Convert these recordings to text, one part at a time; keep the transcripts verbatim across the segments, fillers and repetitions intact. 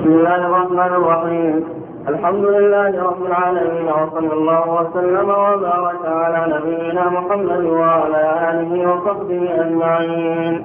بسم الله الرحمن الرحيم. الحمد لله رب العالمين، وصلى الله وسلم وبارك على نبينا محمد وعلى آله وصحبه أجمعين.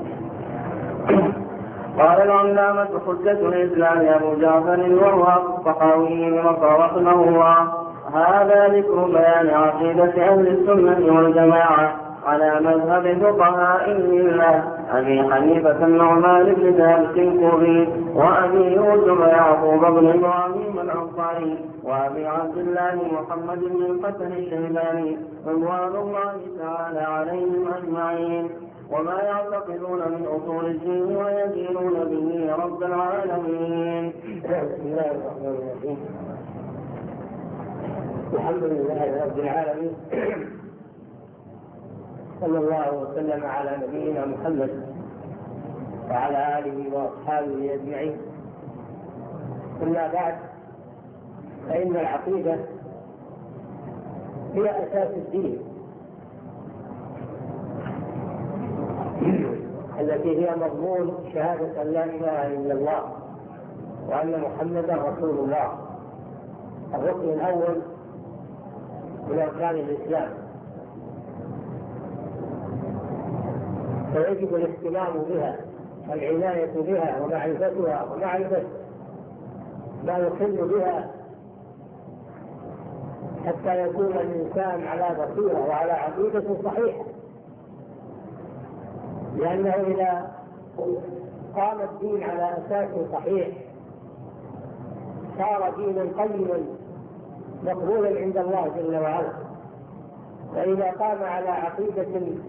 قال العلامة حجة الإسلام أبو جعفر وهو الصحاوي بمصر رحمه الله: هذا ذكر بيان عقيدة أهل السنة والجماعة على مذهب فقهاء الله أبي حنيفة النعمان بن ثابت الكوفي، وأبي يوسف يعقوب بن إبراهيم الأنصاري، وأبي عبد الله محمد بن الحسن الشيباني رضوان الله تعالى عليهم أجمعين، وما يعتقدون من أصول الدين ويدينون به رب العالمين. بسم الله الرحمن الرحيم. الحمد لله رب العالمين، صلى الله وسلم على نبينا محمد وعلى آله وأصحابه أجمعين. أما بعد، فإن العقيدة هي أساس الدين التي هي مضمون شهادة أن لا إله إلا الله وأن محمدا رسول الله، الركن الأول من أركان الإسلام، فيجب الاهتمام بها والعناية بها ومعرفتها ومعرفة ما يخل بها حتى يكون الإنسان على بصيرة وعلى عقيدة صحيحة، لأنه إذا قام الدين على أساس صحيح صار دينا قيما مقبولا عند الله جل وعلا. فإذا قام على عقيدة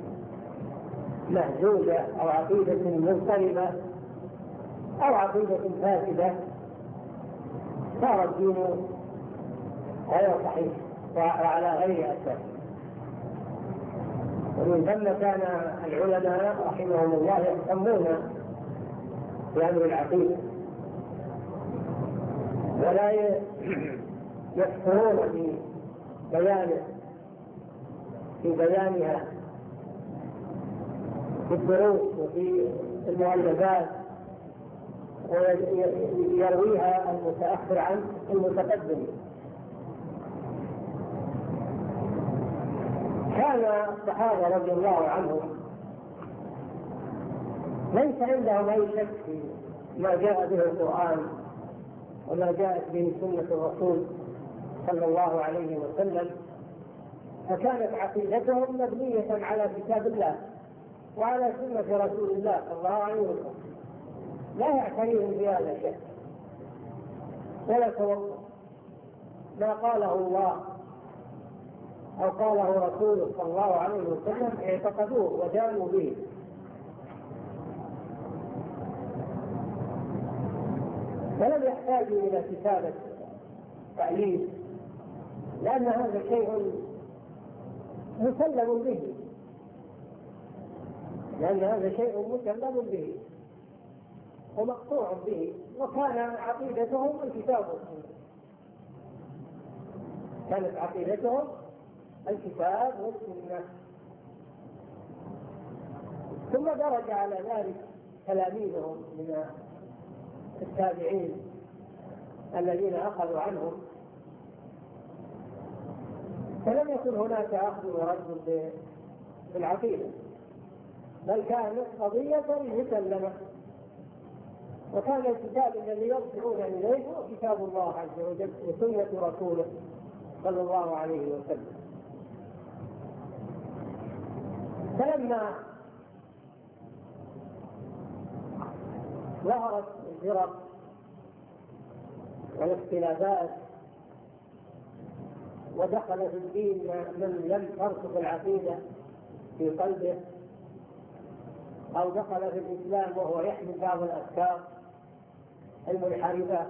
مهزوزة أو عقيدة مضطربة أو عقيدة فاسدة صار الدين غير صحيح وعلى غير أساس. ومن ثم كان العلماء رحمهم الله يهتمون بأمر العقيدة ولا يكثرون في بيانه في بيانها في الدروس وفي المؤلفات، ويرويها المتأخر عن المتقدم. كان الصحابة رضي الله عنهم ليس عندهم أي شك في ما جاء به القرآن وما جاءت به سنة الرسول صلى الله عليه وسلم، فكانت عقيدتهم مبنية على كتاب الله وعلى سنة رسول الله صلى الله عليه وسلم، لا يعتريهم بهذا شيء ولا توقف. ما قاله الله أو قاله رسوله صلى الله عليه وسلم اعتقدوه ودانوا به. فلم يحتاجوا إلى كتابة تأليف، لأن هذا شيء مسلم به لأن هذا شيء مسلم به ومقطوع به، وكان عقيدتهم الكتاب والسنة. كانت عقيدتهم الكتاب والسنة. ثم درج على ذلك تلاميذهم من التابعين الذين أخذوا عنهم، فلم يكن هناك أخذ ورد بالعقيدة، بل كانت قضية مسلمة. وكان الكتاب الذي يرجعون إليه هو كتاب الله عز وجل وسنة رسوله صلى الله عليه وسلم. فلما ظهرت الفرق والاختلافات ودخل في الدين من لم ترسخ العقيدة في قلبه، أو دخل في الإسلام وهو يحمل بعض الأفكار المنحرفة،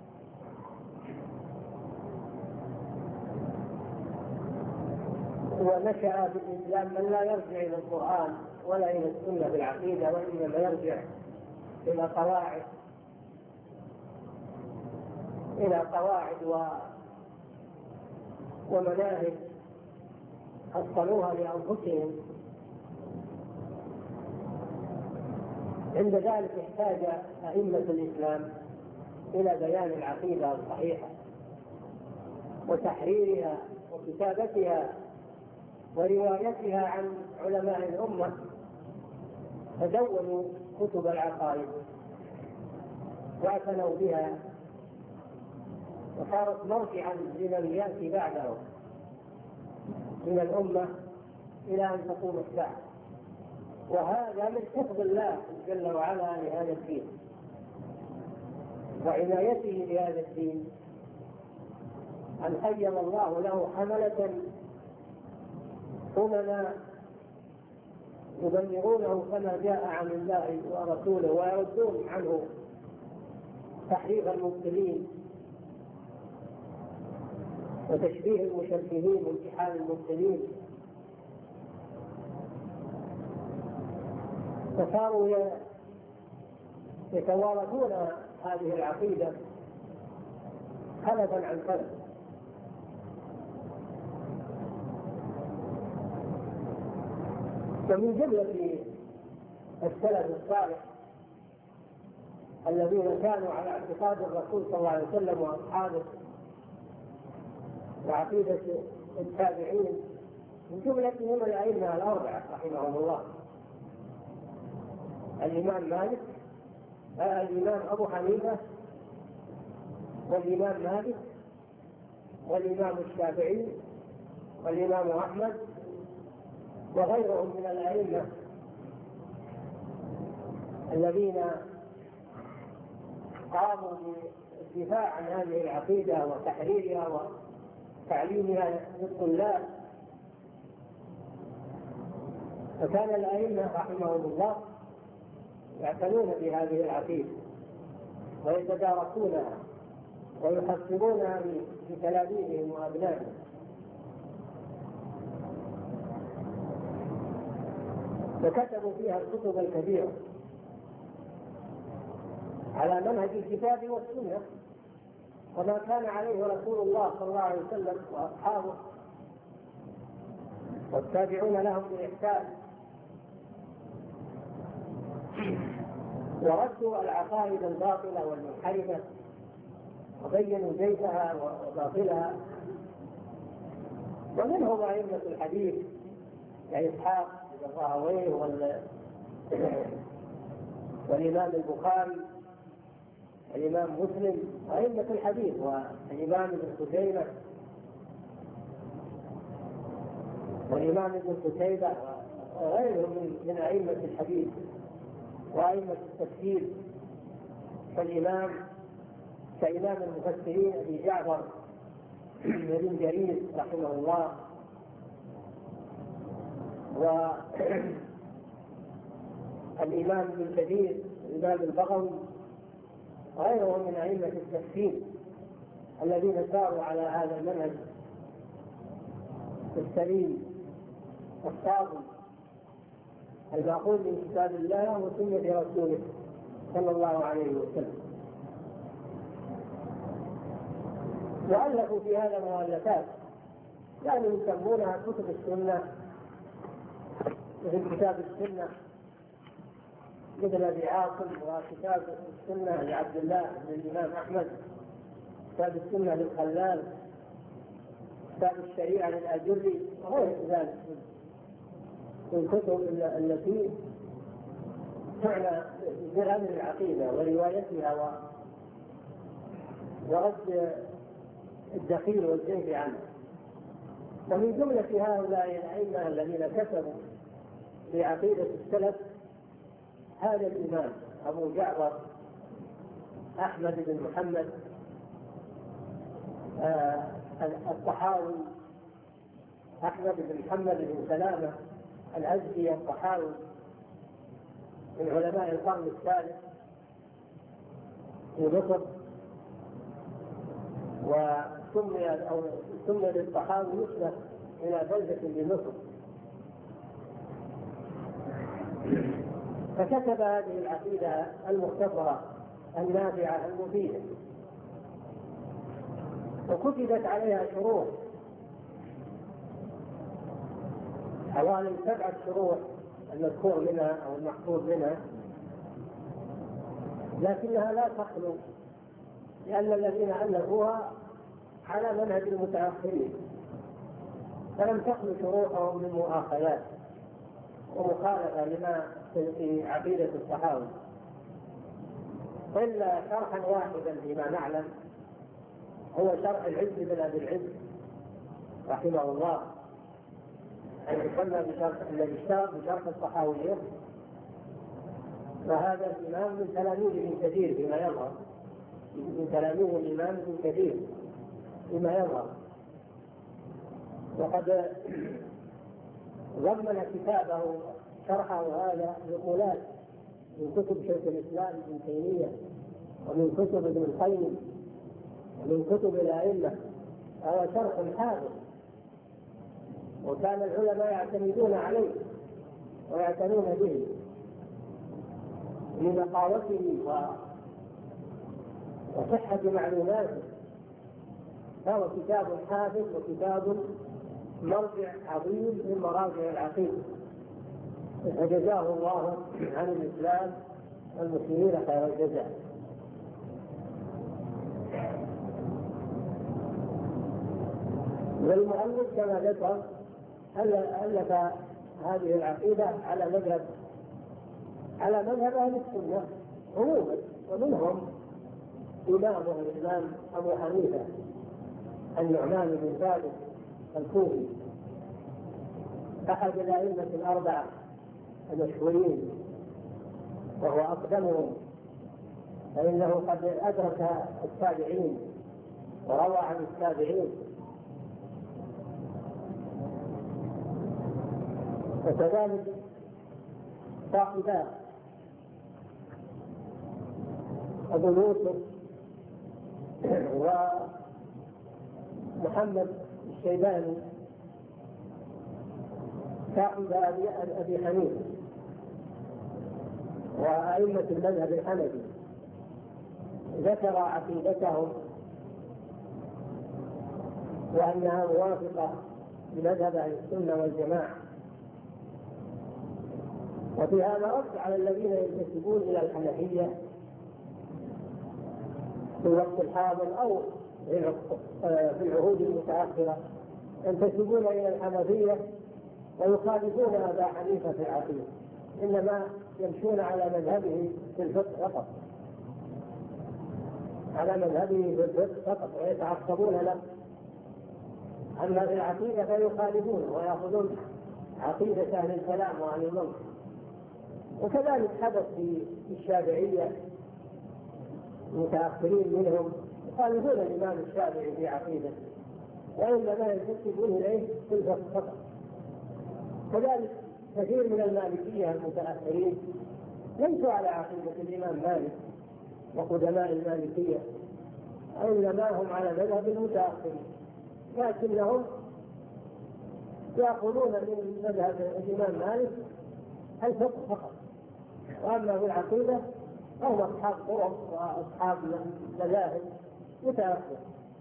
ونشأ في الإسلام من لا يرجع إلى القرآن ولا إلى السنة في العقيدة، وإنما يرجع إلى قواعد إلى قواعد و... ومناهج حصلوها لأنفسهم. عند ذلك احتاج أئمة الإسلام إلى بيان العقيدة الصحيحة وتحريرها وكتابتها وروايتها عن علماء الأمة، فدونوا كتب العقائد واعتنوا بها وصارت مرجعا لمن يأتي بعده من الأمة إلى أن تقوم الساعة. وهذا من حفظ الله جل وعلا لهذا الدين وعنايته بهذا الدين، أن خير الله له حملة أمنا يبلغونه كما جاء عن الله ورسوله ويردون عنه تحريف المبتلين وتشبيه المشبهين وامتحان المبتلين. فصاروا يتوارثون هذه العقيدة خلفا عن خلف. ومن جملة السلف الصالح الذين كانوا على اعتقاد الرسول صلى الله عليه وسلم وأصحابه وعقيدة التابعين، من جملتهم الأئمة الأربعة رحمهم الله: الإمام مالك، الإمام أبو حنيفة، والإمام مالك، والإمام الشافعي، والإمام أحمد، وغيرهم من الأئمة الذين قاموا بالدفاع عن هذه العقيدة وتحريرها وتعليمها للطلاب. فكان الأئمة رحمهم الله يعتنون بهذه العقيدة ويتدارسونها ويحصلونها في تلاميذهم وأبنائهم. وكتبوا فيها الكتب الكبيرة على منهج الكتاب والسنة وما كان عليه رسول الله صلى الله عليه وسلم وأصحابه والتابعون لهم بإحسان، وردوا العقائد الباطلة والمنحرفة وبينوا زيفها وباطلها. ومنهم أئمة الحديث كإسحاق بن راهويه والإمام البخاري والإمام مسلم وأئمة الحديث والإمام ابن قتيبة والإمام ابن قتيبة وغيرهم من أئمة الحديث وأئمة التفسير كالإمام كإمام المفسرين أبي جعفر بن جرير رحمه الله، والإمام ابن كثير الإمام البغوي وغيرهم من أئمة التفسير الذين ساروا على هذا المنهج السليم الصادق المأخوذ من كتاب الله وسنة رسوله صلى الله عليه وسلم. وألفوا في هذا مؤلفات يعني يسمونها كتب السنة، مثل كتاب السنة مثل أبي عاصم، وكتاب السنة لعبد الله بن الإمام أحمد، كتاب السنة للخلال، كتاب الشريعة للأجري وغير ذلك من الكتب التي تعنى بأمر العقيدة وروايتها ورد الدخيل والزيف عنه. ومن جملة هؤلاء الأئمة الذين كتبوا في عقيدة السلف هذا الإمام أبو جعفر أحمد بن محمد آه الطحاوي، أحمد بن محمد بن سلامة الأزدي الطحاوي من علماء القرن الثالث في مصر، وسمي أو سمي للطحاوي نسبة إلى بلدة بمصر. فكتب هذه العقيدة المختصرة النافعة المفيدة، وكتبت عليها شروح حوالي سبعة شروح المذكور منها أو المحفوظ منها، لكنها لا تخلو لأن الذين ألفوها على منهج المتأخرين، فلم تخلو شروطهم من مؤاخذات ومخالفة لما في عقيدة الصحابة، إلا شرحا واحدا فيما نعلم، هو شرح العز بن أبي العز رحمه الله، يسمى بشرح الذي اشتهر بشرح الصحاوية، وهذا الإمام من تلاميذ ابن كثير فيما يظهر، من تلاميذ الإمام ابن كثير فيما يظهر، وقد ضمن كتابه شرحه هذا نقولات من كتب شيخ الإسلام ابن تيمية ومن كتب ابن القيم ومن كتب الأئمة، هو شرح حافظ، وكان العلماء يعتمدون عليه ويعتنون به لنقاوته وصحة معلوماته، فهو كتاب حافظ وكتاب مرجع عظيم من مراجع العقيدة، فجزاه الله عن الإسلام والمسلمين خير الجزاء. والمؤلف كما ذكر ألف هذه العقيدة على مذهب على مذهب أهل السنة عموما، ومنهم إمامه الإمام أبو حنيفة النعمان بن ثابت الكوفي، أحد الأئمة الأربعة المشهورين وهو أقدمهم، فإنه قد أدرك التابعين وروى عن التابعين، وكذلك صاحباه أبو يوسف ومحمد الشيباني صاحب أبي حنيفة وأئمة المذهب الحنفي، ذكر عقيدتهم وأنها موافقة لمذهب أهل السنة والجماعة، وفي هذا رد على الذين ينتسبون إلى الحنفية في الوقت الحاضر أو في العهود المتأخرة، ينتسبون إلى الحنفية ويخالفون أبا حنيفة في العقيدة، إنما يمشون على مذهبه في الفقه فقط، على مذهبه في الفقه فقط ويتعصبون له، أما في العقيدة فيخالفون ويأخذون عقيدة أهل الكلام وأهل المنطق. وكذلك حدث في الشافعية المتأخرين منهم يخالفون الإمام الشافعي في عقيدة، وإنما ينتسبون إليه في الفقه فقط. كذلك كثير من المالكية المتأخرين ليسوا على عقيدة الإمام مالك وقدماء المالكية، إنما هم على مذهب المتأخرين، لكنهم يأخذون من مذهب الإمام مالك الفقه فقط، وأما في العقيدة فهم أصحاب طرق وأصحاب مذاهب متأخرة.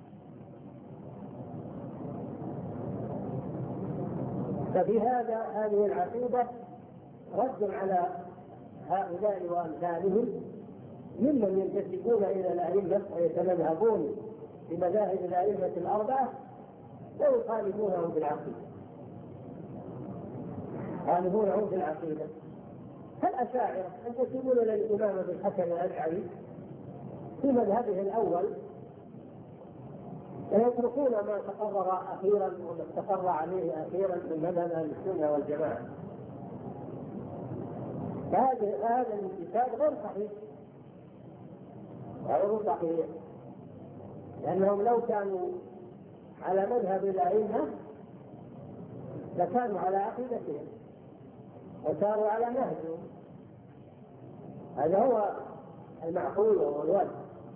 ففي هذا هذه العقيدة رد على هؤلاء وأمثالهم ممن ينتسبون إلى الأئمة ويتمذهبون بمذاهب الأئمة الأربعة ويخالفونهم بالعقيدة، يخالفونهم بالعقيدة. فالأشاعرة ينتسبون إلى الإمام أبي الحسن الأشعري في مذهبه الأول، ويتركون ما تقرر أخيرا وما استقر عليه أخيرا من مذهب أهل السنة والجماعة. فهذا الانتساب غير صحيح، غير صحيح، لأنهم لو كانوا على مذهب الأئمة لكانوا على عقيدتهم وساروا على نهجهم، هذا هو المعقول والواجب.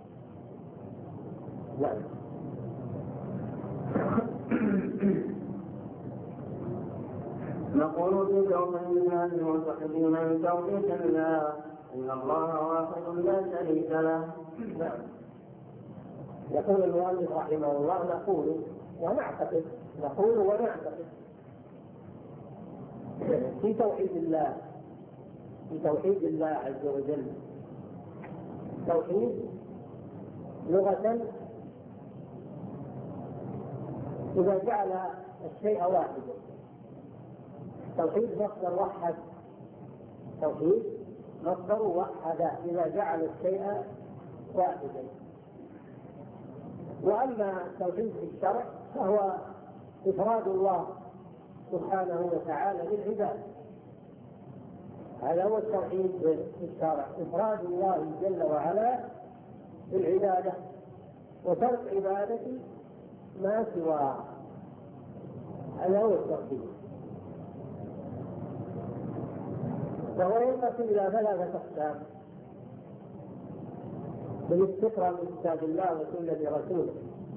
نعم. نقول في توحيد الله المعتقدين من توحيد الله إن الله واحد لا شريك له. نعم. يقول المؤلف رحمه الله نقول ونعتقد، نقول ونعتقد في توحيد الله، في توحيد الله عز وجل. توحيد لغة إذا جعل الشيء واحدا. توحيد مصدر وحد، توحيد مصدر وحد إذا جعل الشيء واحدا. وأما التوحيد في الشرع فهو إفراد الله سبحانه وتعالى للعباد. هذا هو التوحيد في الشرع، إفراد الله جل وعلا بالعبادة وترك عبادة ما سواه. هذا هو التوحيد. وهو ينقسم إلى ثلاثة أقسام بالاستقراء من كتاب الله وسنة رسوله،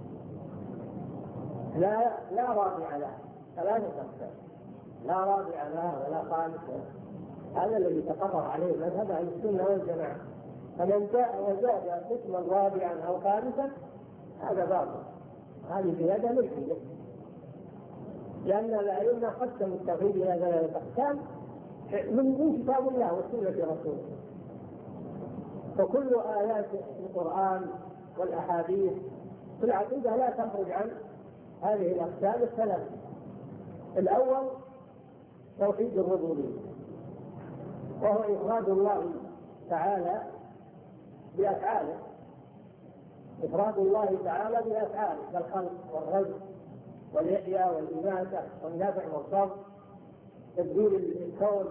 لا لا رابع لها، ثلاثة أقسام لا رابع لها ولا خامس. هذا الذي تقرر عليه مذهب أهل السنة والجماعة. فمن جاء وزاد قسما رابعا أو خامسا هذا باطل، هذه زيادة ملحدة، لأن الأئمة قسموا التوحيد إلى ثلاثة أقسام من كتاب الله وسنة رسوله. فكل آيات القرآن والأحاديث في العقيدة لا تخرج عن هذه الأقسام الثلاثة. الأول توحيد الربوبية، وهو إفراد الله تعالى بأفعاله، إفراد الله تعالى بأفعاله كالخلق والرزق والإحياء والإماتة والنفع والضر، تدبير الكون.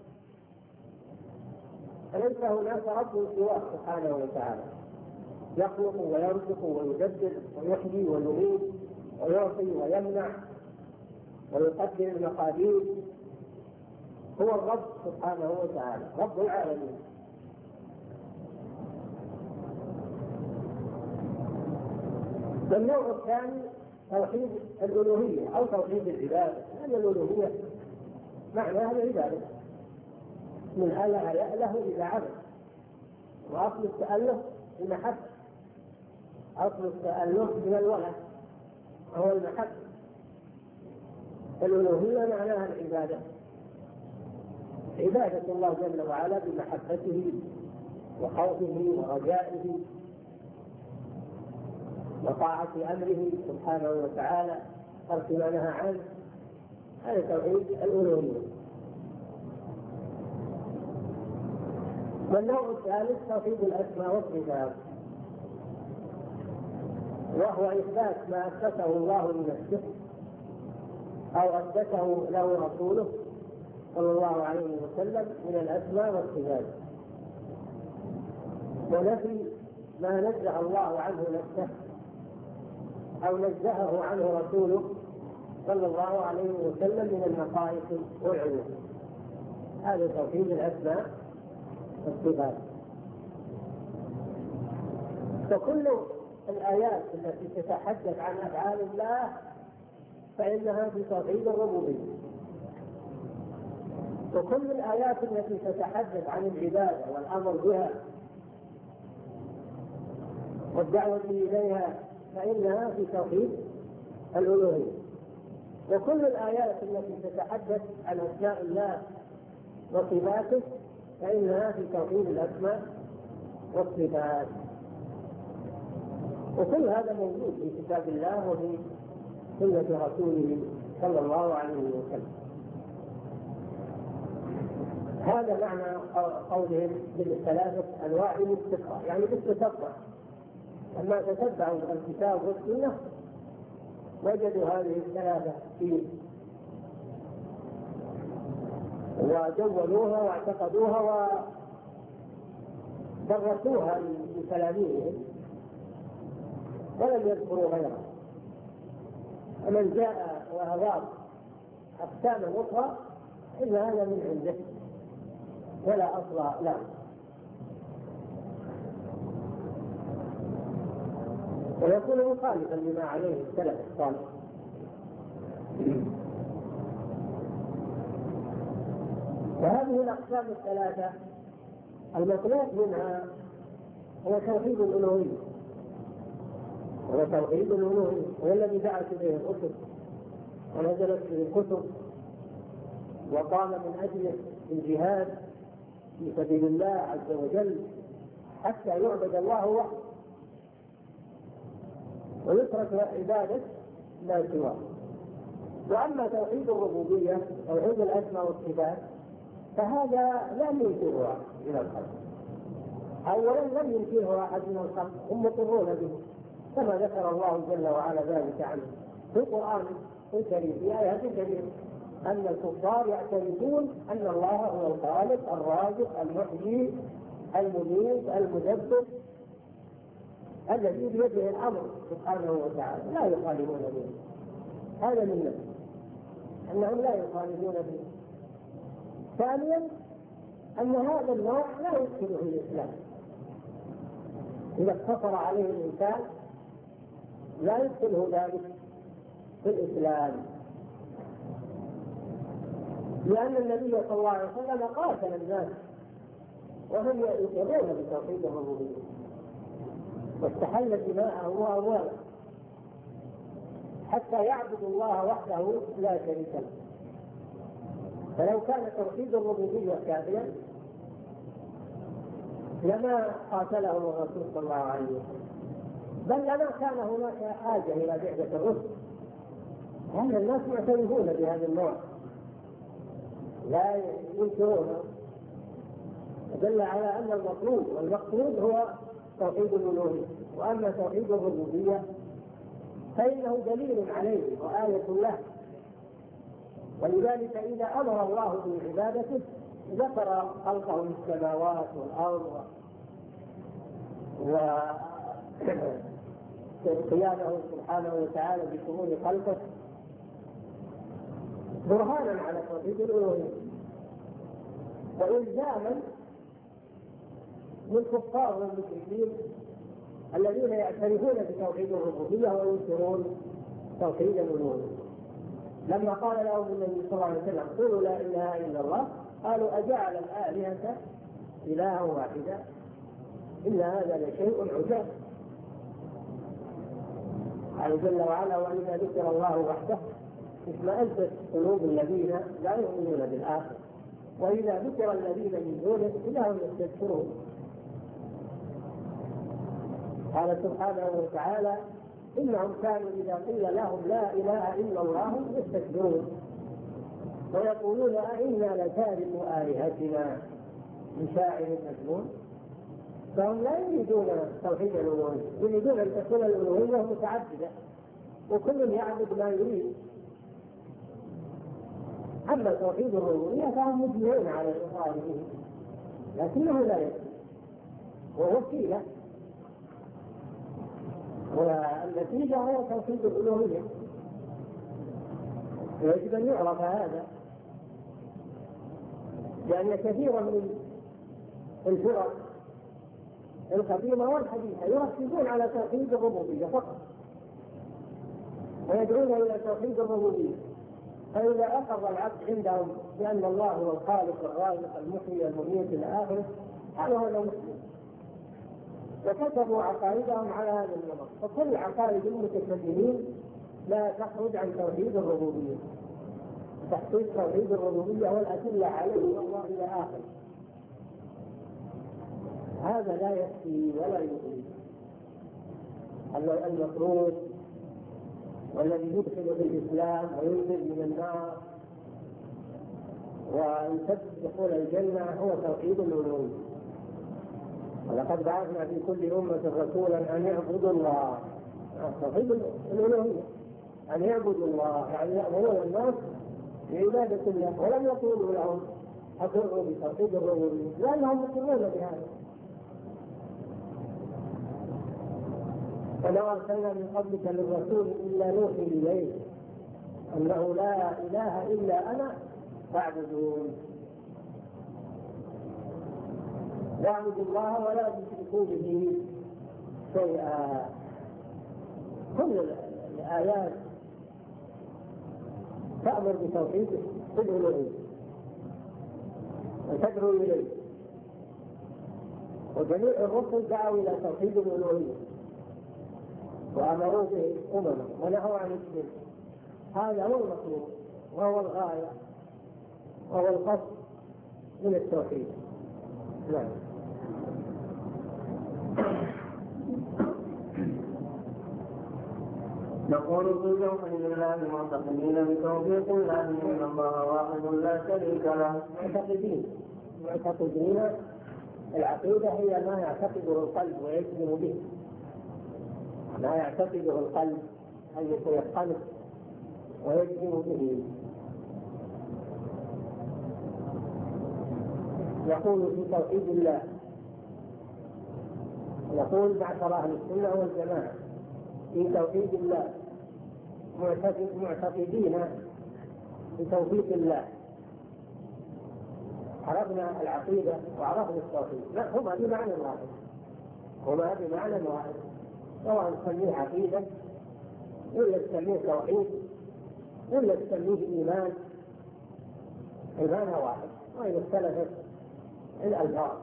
فليس هناك رب سواه سبحانه وتعالى يخلق ويرزق ويدبر ويحيي ويميت ويعطي ويمنع ويقدر المقادير. هو الرب سبحانه وتعالى رب العالمين. والنوع الثاني توحيد الألوهية أو توحيد العبادة. هذه الألوهية معناها العبادة، من أله يأله إلى عبد، وأصل التأله المحبة، أصل التأله من الولد هو المحبة. الألوهية معناها العبادة، عبادة الله جل وعلا بمحبته وخوفه ورجائه وطاعة أمره سبحانه وتعالى، ترك ما نهى عنه. هذا توحيد الألوهية. والنوع الثالث توحيد الأسماء والصفات، وهو إثبات ما أثبته الله لنفسه أو أثبته له رسوله صلى الله عليه وسلم من الأسماء والصفات، ونفي ما نزه الله عنه نفسه أو نزهه عنه رسوله صلى الله عليه وسلم من النقائص والعيوب. هذا توحيد الأسماء والصفات. فكل الآيات التي تتحدث عن أفعال الله فإنها في توحيد الربوبية، وكل الآيات التي تتحدث عن العبادة والأمر بها والدعوة إليها فإنها في توحيد الألوهية. وكل الآيات التي تتحدث عن أسماء الله وصفاته فإنها في توحيد الأسماء والصفات. وكل هذا موجود في كتاب الله وفي سنة رسوله صلى الله عليه وسلم. هذا معنى قولهم بالثلاثة أنواع الاستقراء، يعني بالتتبع. لما تتبعوا الكتاب والسنة وجدوا هذه الثلاثة فيه وجولوها واعتقدوها ودرسوها لتلاميذهم ولم يذكروا غيرها. ومن جاء وأضاف أقساما أخرى إن هذا من عنده ولا أصل له، ويكون مخالفا لما عليه السلف الصالح. وهذه الأقسام الثلاثة المطلوب منها هو توحيد الألوهية، هو توحيد الألوهية، هو الذي دعت إليه الرسل ونزلت به الكتب وقام من أجله الجهاد في سبيل الله عز وجل حتى يعبد الله وحده. ويترك عبادة ما سواه. وأما توحيد الربوبية توحيد الأسماء والصفات فهذا لا ينكره من الخلق. أولا لم ينكره أحد من الخلق، هم مقرون به كما ذكر الله جل وعلا ذلك عنه في القرآن الكريم في آيات كثيرة أن الكفار يعترفون أن الله هو الخالق الرازق المحيي المميت المدبر الذي بيده الأمر سبحانه وتعالى، لا يخالفون به. هذا من نفسه أنهم لا يخالفون به. ثانيا أن هذا النوع لا يدخل في الإسلام، إذا اقتصر عليه الإنسان لا يدخله ذلك في الإسلام، لأن النبي صلى الله عليه وسلم قاتل الناس وهم يقرون بتوحيد الربوبية واستحل دماءهم وأموالهم حتى يعبدوا الله وحده لا شريك له. فلو كان توحيد الربوبية كافيا لما قاتلهم الرسول صلى الله عليه وسلم، بل لما كان هناك حاجة إلى بعثة الرسل. هذا الناس معترفون بهذا النوع لا ينكرونه، دل على أن المطلوب والمقصود هو توحيد الألوهية. وأما توحيد الربوبية فإنه دليل عليه وآية له، ولذلك إذا أمر الله بعبادته ذكر خلقه السماوات والأرض وقيامه سبحانه وتعالى بشؤون خلقه برهانا على توحيد الألوهية، وإلزاما للكفار والمشركين الذين يعترفون بتوحيد الربوبية وينكرون توحيد الألوهية. لما قال لهم النبي صلى الله عليه وسلم قولوا لا إله إلا الله قالوا أجعل الآلهة إلها واحدا إن هذا لشيء عجاب. قال جل وعلا وإذا ذكر الله وحده اشمأزت قلوب الذين لا يؤمنون بالآخرة وإذا ذكر الذين من دونه إذا هم يستذكرون. قال سبحانه وتعالى إنهم كانوا إذا قيل لهم لا إله إلا الله يستكبرون ويقولون أئنا لتاركو آلهتنا لشاعر مجنون. فهم لا يريدون توحيد الألوهية، يريدون أن تكون الألوهية متعددة وكل يعبد ما يريد. أما توحيد الربوبية فهم مجمعون على الإقرار به لكنه لا يكفي ووسيلة، والنتيجة هو توحيد الألوهية. يجب أن يعرف هذا، لأن كثيرا من الفرق القديمة والحديثة يركزون على توحيد الربوبية فقط ويدعون إلى توحيد الربوبية، فإذا أخذ العبد عندهم بأن الله هو الخالق الرازق المحيي المميت إلى آخره قالوا هذا مسلم، وكتبوا عقائدهم على هذا النمط. فكل عقائد المتكلمين لا تخرج عن توحيد الربوبية، تحقيق توحيد الربوبية والأدلة عليه والله إلى آخره. هذا لا يكفي ولا يغني. المطلوب والذي يدخل في الإسلام وينزل من النار ويثبت دخول الجنة هو توحيد الألوهية. ولقد بعثنا في كل أمة رسولا أن يعبدوا الله، توحيد الألوهية، أن يعبدوا الله يعني يأمرون الناس بعبادة الله، ولم يقولوا لهم أقروا بتوحيد الربوبية لأنهم يقولون بهذا. وما أرسلنا من قبلك للرسول إلا نوحي إليه أنه لا إله إلا أنا فاعبدون. واعبدوا الله ولا تشركوا به شيئا. كل الآيات تأمر بتوحيد الألوهية وتدعو إليه، وجميع الرسل دعوا إلى توحيد الألوهية وأمروا به أمما ونهوا عن الشرك. هذا هو المطلوب وهو الغاية وهو القصد من التوحيد. نعم. نقول في توحيد الله معتقدين بتوفيق الله ان الله واحد لا شريك له. معتقدين معتقدين العقيدة هي ما يعتقده القلب ويجزم به، ما يعتقده القلب أن يتيقنه ويجزم به. يقول في توحيد الله، يقول معشر أهل السنة والجماعة في توحيد الله معتقدين بتوفيق الله. عرفنا العقيدة وعرفنا التوحيد، لا هما بمعنى واحد، هما بمعنى واحد، سواء نسميه عقيدة ولا نسميه توحيد ولا نسميه إيمان، المعنى واحد وإن اختلفت الألفاظ.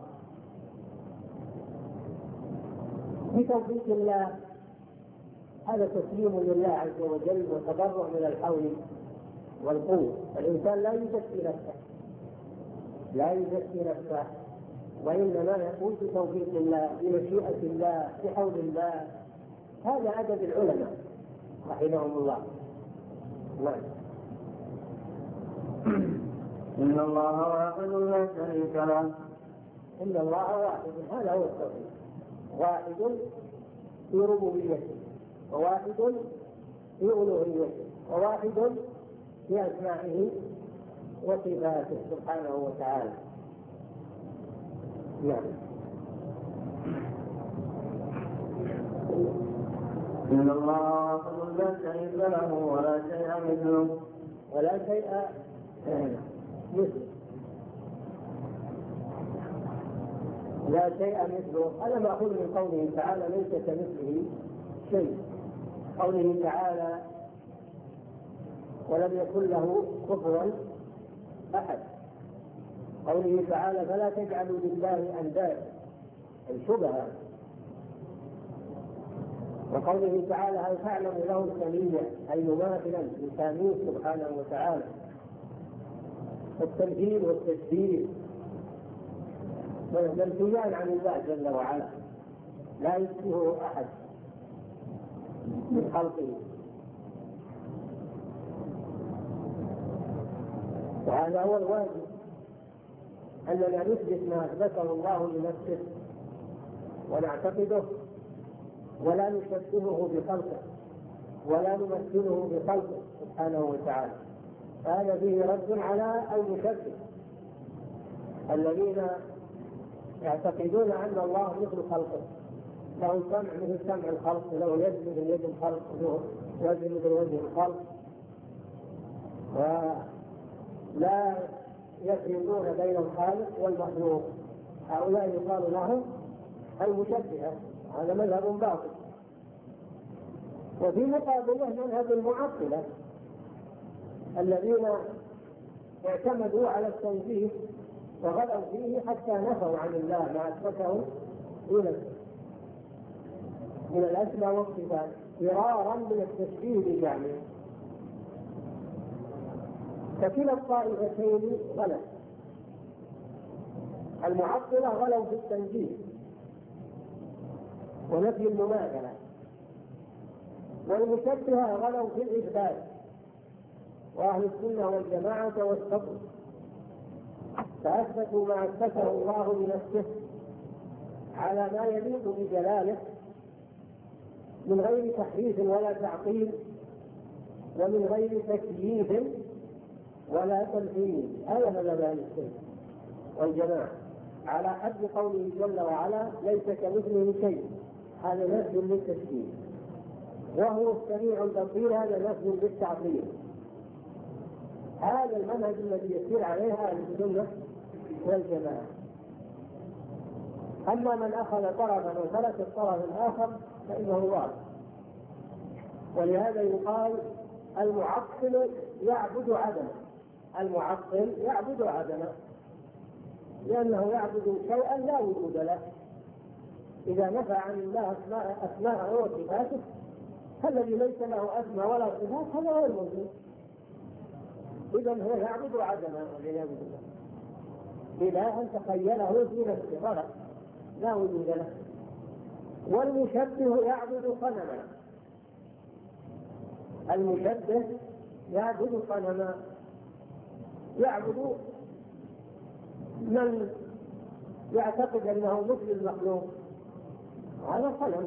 بتوفيق الله هذا تسليم لله عز وجل وتضرع من الحول والقوة. الإنسان لا يزكي نفسه لا يزكي نفسه وإنما يقول بتوفيق الله، بمشيئة الله، بحول الله. هذا أدب العلماء رحمهم الله. نعم. إن الله واحد لا شريك له. إن الله واحد، هذا هو التوحيد، واحد في ربوبيته، وواحد في ألوهيته، وواحد في أسمائه وصفاته سبحانه وتعالى. نعم. إن الله واحد لا شريك له ولا شيء مثله. ولا شيء مثله، لا شيء مثله. هذا مأخوذ من قوله تعالى ليس كمثله شيء. قوله تعالى ولم يكن له كفوا أحد. قوله تعالى فلا تجعلوا لله أندادا الشبهة. وقوله تعالى هل تعلم له سميا أي مماثلا لساميه سبحانه وتعالى. التمثيل والتشبيه منفيان عن الله جل وعلا، لا يشبهه أحد من خلقه. وهذا هو الواجب، أننا نثبت ما أثبته الله لنفسه ونعتقده، ولا نشبهه بخلقه ولا نمثله بخلقه سبحانه وتعالى. هذا فيه رد على المشبه الذين يعتقدون أن الله مثل خلقه، له سمع مثل سمع الخلق، له يد مثل يد الخلق، له وجه مثل وجه الخلق، ولا يفرقون بين الخالق والمخلوق. هؤلاء يقال لهم المشبهة، هذا مذهب باطل. وفي مقابله مذهب المعطلة الذين اعتمدوا على التنزيه وغلوا فيه حتى نفوا عن الله ما أثبته لنفسه من الأسماء والصفات فرارا من التشبيه بجعله. فكلا الطائفتين غلوا. المعطلة غلوا في التنزيه ونفي المماثلة، والمشبهة غلوا في الإثبات، وأهل السنة والجماعة والصبر فأثبتوا ما أثبته الله لنفسه على ما يليق بجلاله من غير تحريف ولا تعطيل، ومن غير تكييف ولا تمثيل. هذا مذهب أهل السنة والجماعة على حد قوله جل وعلا ليس كمثله شيء، هذا نفي للتشبيه، وهو السميع البصير، هذا نفي للتعطيل. هذا المنهج الذي يسير عليه أهل السنة والجماعة. أما من أخذ طرفا وترك الطرف الآخر فإنه ضال. ولهذا يقال المعطل يعبد عدما. المعطل يعبد عدما لأنه يعبد شيئا لا وجود له. إذا نفى عن الله أسماء أسماءه وصفاته فالذي ليس له أسماء ولا صفات هذا هو الموجود. إذن هو يعبد عدما والعياذ بالله، إلها تخيله في نفسه غلط لا وجود له. والمشبه يعبد صنما، المشبه يعبد صنما، يعبد من يعتقد أنه مثل المخلوق، هذا صنم،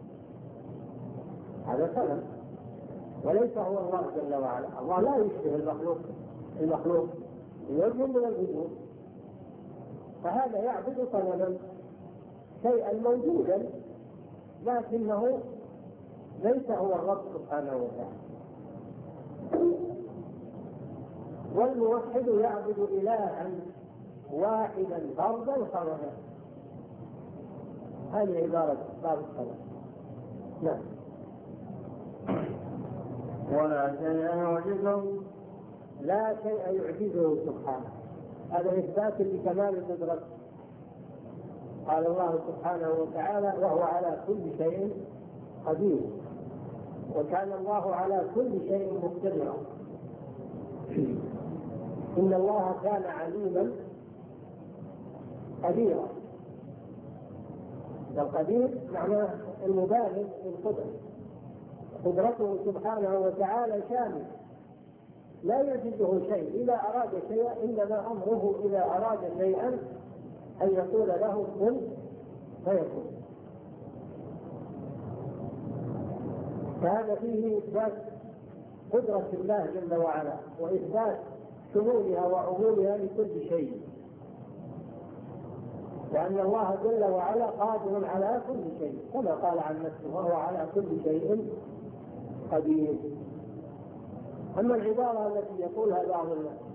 هذا صنم وليس هو الله جل وعلا. الله لا يشبه المخلوق المخلوق يوجه من الوجود، فهذا يعبد صنما شيئا موجودا لكنه ليس هو الرب سبحانه وتعالى. والموحد يعبد إلها واحدا فردا صمدا، هذه عبارة باب الصلاة. نعم. ولا شيء يعجزه، لا شيء يعجزه سبحانه، هذا إثبات لكمال القدرة. قال الله سبحانه وتعالى وهو على كل شيء قدير، وكان الله على كل شيء مقتدرا. إن الله كان عليما قديرا، القدير معناه المبالغ في القدرة، قدرته سبحانه وتعالى شامل لا يجده شيء، إذا أراد شيئا إنما أمره إذا أراد شيئا أن يقول له كن فيكون. فهذا فيه إثبات قدرة الله جل وعلا وإثبات شمولها وعمومها لكل شيء، لأن الله جل وعلا قادر على كل شيء كما قال عن نفسه وهو على كل شيء قدير. أما العبارة التي يقولها بعض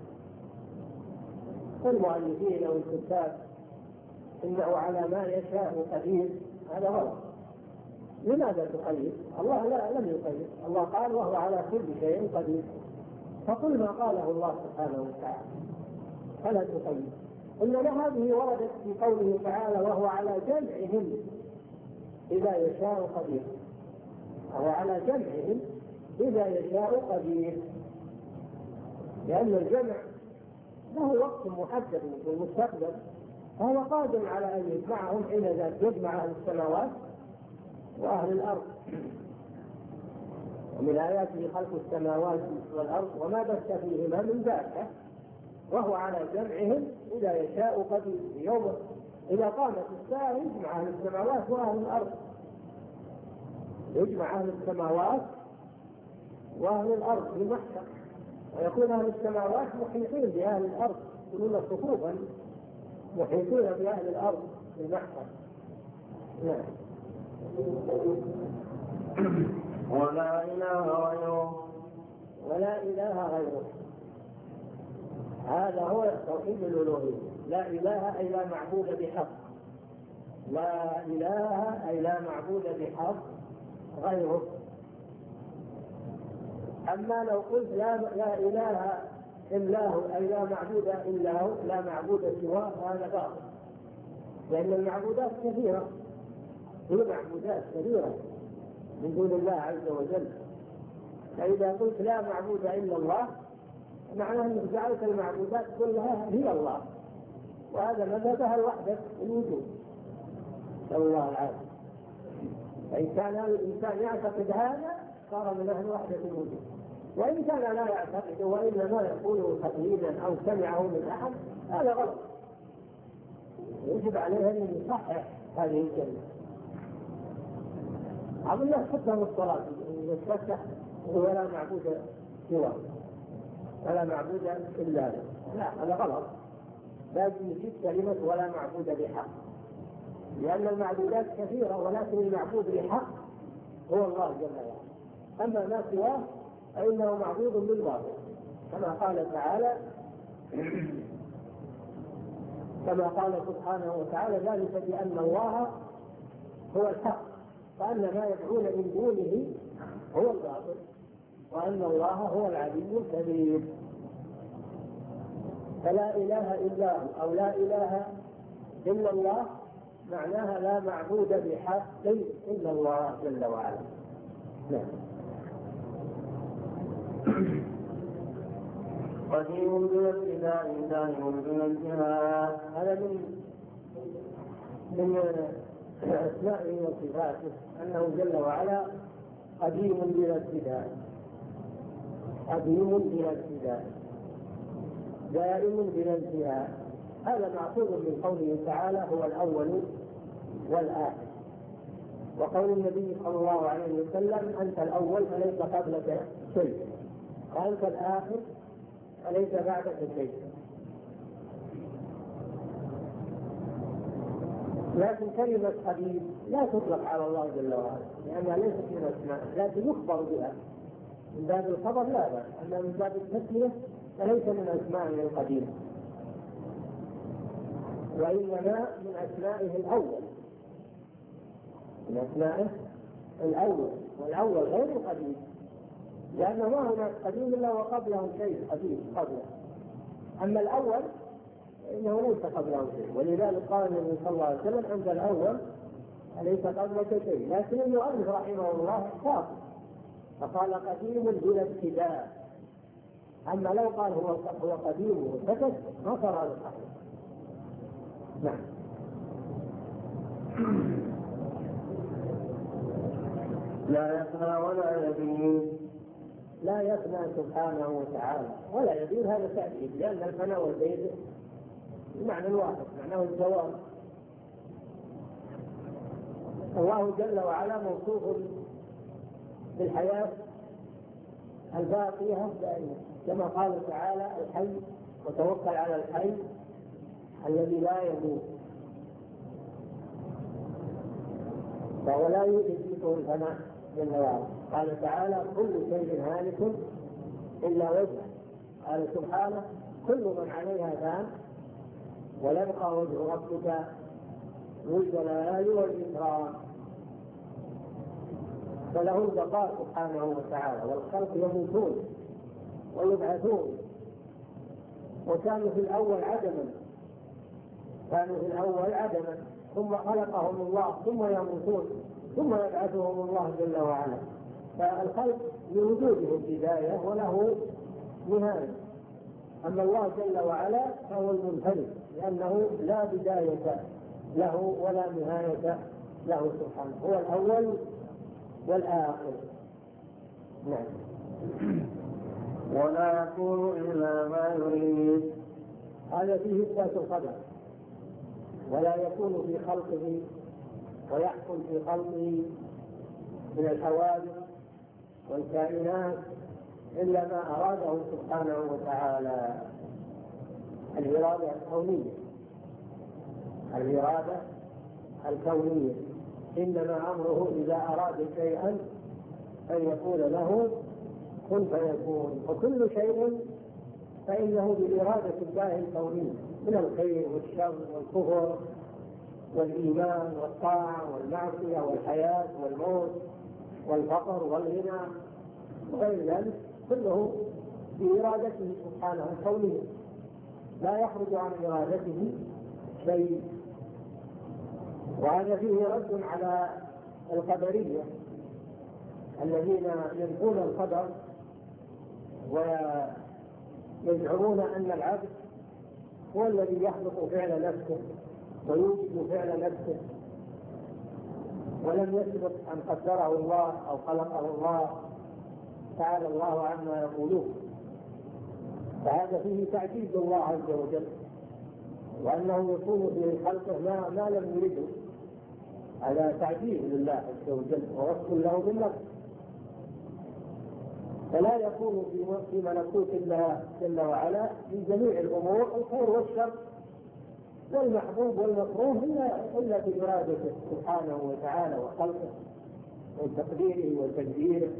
المؤلفين أو الكتاب إنه على ما يشاء قدير، هذا غلط. لماذا تقيد؟ الله لا لم يقيد، الله قال وهو على كل شيء قدير، فقل ما قاله الله سبحانه وتعالى فلا تقيد. إنما هذه وردت في قوله تعالى وهو على جمعهم إذا يشاء قدير، وهو على جمعهم إذا يشاء قدير، لأن الجمع له وقت محدد في المستقبل، فهو قادر على أن يجمعهم حين ذاك، يجمع أهل السماوات وأهل الأرض. ومن آياته خلق السماوات والأرض وما بث فيهما من ذلك، وهو على جمعهم إذا يشاء قدير. يوم إذا قامت الساعة يجمع أهل السماوات وأهل الأرض، يجمع أهل السماوات وأهل الأرض في محشر، ويكون أهل السماوات محيطين بأهل الأرض، يكونون صفوفا محيطين بأهل الأرض في المحشر. نعم. ولا إله غيره، ولا إله غيره، هذا هو توحيد الألوهية. لا إله أي لا معبود بحق، لا إله أي لا معبود بحق غيره. أما لو قلت لا, لا إله إلا هو أي لا معبود إلا هو، لا معبود سواه، هذا باطل، لأن المعبودات كثيرة، هي معبودات كثيرة من دون الله عز وجل. فإذا قلت لا معبود إلا الله معناه أنك جعلت المعبودات كلها هي الله، وهذا مذهبها الوحدة الوجود، نسأل الله العافية. فإن كان الإنسان يعتقد هذا صار من أهل وحدة الوجود، وإن كان لا يعتقد وإنما يقوله تقليدا أو سمعه من أحد هذا غلط، يجب عليه أن يصحح هذه الكلمة. عبد الله حتى من الصلاة يتفتح ولا معبود سواه، ولا معبود إلا له، لا هذا غلط، لازم يجيب كلمة ولا معبود بحق، لأن المعبودات كثيرة ولكن المعبود بحق هو الله جل وعلا، أما ما سواه فإنه معبود بالباطل، كما قال تعالى كما قال سبحانه وتعالى ذلك بأن الله هو الحق وأن ما يدعون من دونه هو الباطل وأن الله هو العلي الكبير. فلا إله إلا هو أو لا إله إلا الله معناها لا معبود بحق إلا الله جل وعلا. نعم. قديم بالابتداء دائم بالانتهاء، هذا من من أسمائه وصفاته أنه جل وعلا قديم بلا ابتداء، قديم بلا ابتداء دائم بلا انتهاء. هذا مأخوذ من قوله تعالى هو الأول والآخر، وقول النبي صلى الله عليه وسلم أنت الأول فليس قبلك شيء، وأنت الآخر فليس بعدك شيء. لكن كلمة قديم لا تطلق على الله جل وعلا لأنها ليست من أسماء، لكن يخبر بها من باب الخبر لا بأس، أما من باب التسمية فليس من أسمائه القديم، وإنما من أسمائه الأول، من أسمائه الأول، والأول غير القديم، لأنه ما هناك قديم إلا وقبله شيء قديم قبله، أما الأول إنه ليس قبله شيء. ولذلك قال النبي صلى الله عليه وسلم أنت الأول أليس قبلك شيء، لكن المؤلف رحمه الله اختار فقال قديم بلا ابتداء. أما لو قال هو هو قديم وسكت ما صار هذا صحيح. نعم. لا يفنى ولا يبيد. لا يفنى سبحانه وتعالى ولا يبيد، هذا تأكيد، لأن الفناء والبيد بمعنى الواحد، معناه الزوال. الله جل وعلا موصوف بالحياة الباقية دائما، كما قال تعالى الحي وتوكل على الحي الذي لا يموت، فهو لا يدركه الفناء جل وعلا. قال تعالى كل شيء هالك إلا وجهه، قال سبحانه كل من عليها فان ويبقى وجه ربك ذو الجلال والإكرام، فله البقاء سبحانه وتعالى، والخلق يموتون ويبعثون، وكانوا في الأول عدما، كانوا في الأول عدما ثم خلقهم الله ثم يموتون ثم يبعثهم الله جل وعلا. فالخلق لوجوده بداية وله نهاية، أما الله جل وعلا فهو المنفرد لأنه لا بداية له ولا نهاية له سبحانه، هو الأول والآخر. نعم. ولا يكون إلا ما يريد. هذا فيه إثبات القدر، ولا يكون في خلقه ويحكم في خلقه من الحوادث والكائنات إلا ما أراده سبحانه وتعالى، الإرادة الكونية، الإرادة الكونية، إنما أمره إذا أراد شيئا أن يقول له كن فيكون، وكل شيء فإنه بإرادة الله الكونية من الخير والشر والكفر والإيمان والطاعة والمعصية والحياة والموت والفقر والغنى وغير ذلك، كله بإرادته سبحانه الكونية، لا يخرج عن إرادته شيء. وهذا فيه رد على القدرية الذين ينفون القدر ويزعمون أن العبد هو الذي يخلق فعل نفسه ويوجد فعل نفسه، ولم يسبق أن قدره الله أو خلقه الله، تعالى الله عما يقولون. فهذا فيه تعجيز الله عز وجل، وأنه يكون في خلقه ما, ما لم يرده، هذا تعجيز لله عز وجل ووصف له بالنفس. فلا يكون في ملكوت الله جل وعلا من جميع الأمور الخير والشر والمحبوب والمكروه إلا بإرادته سبحانه وتعالى وخلقه وتقديره وتدبيره.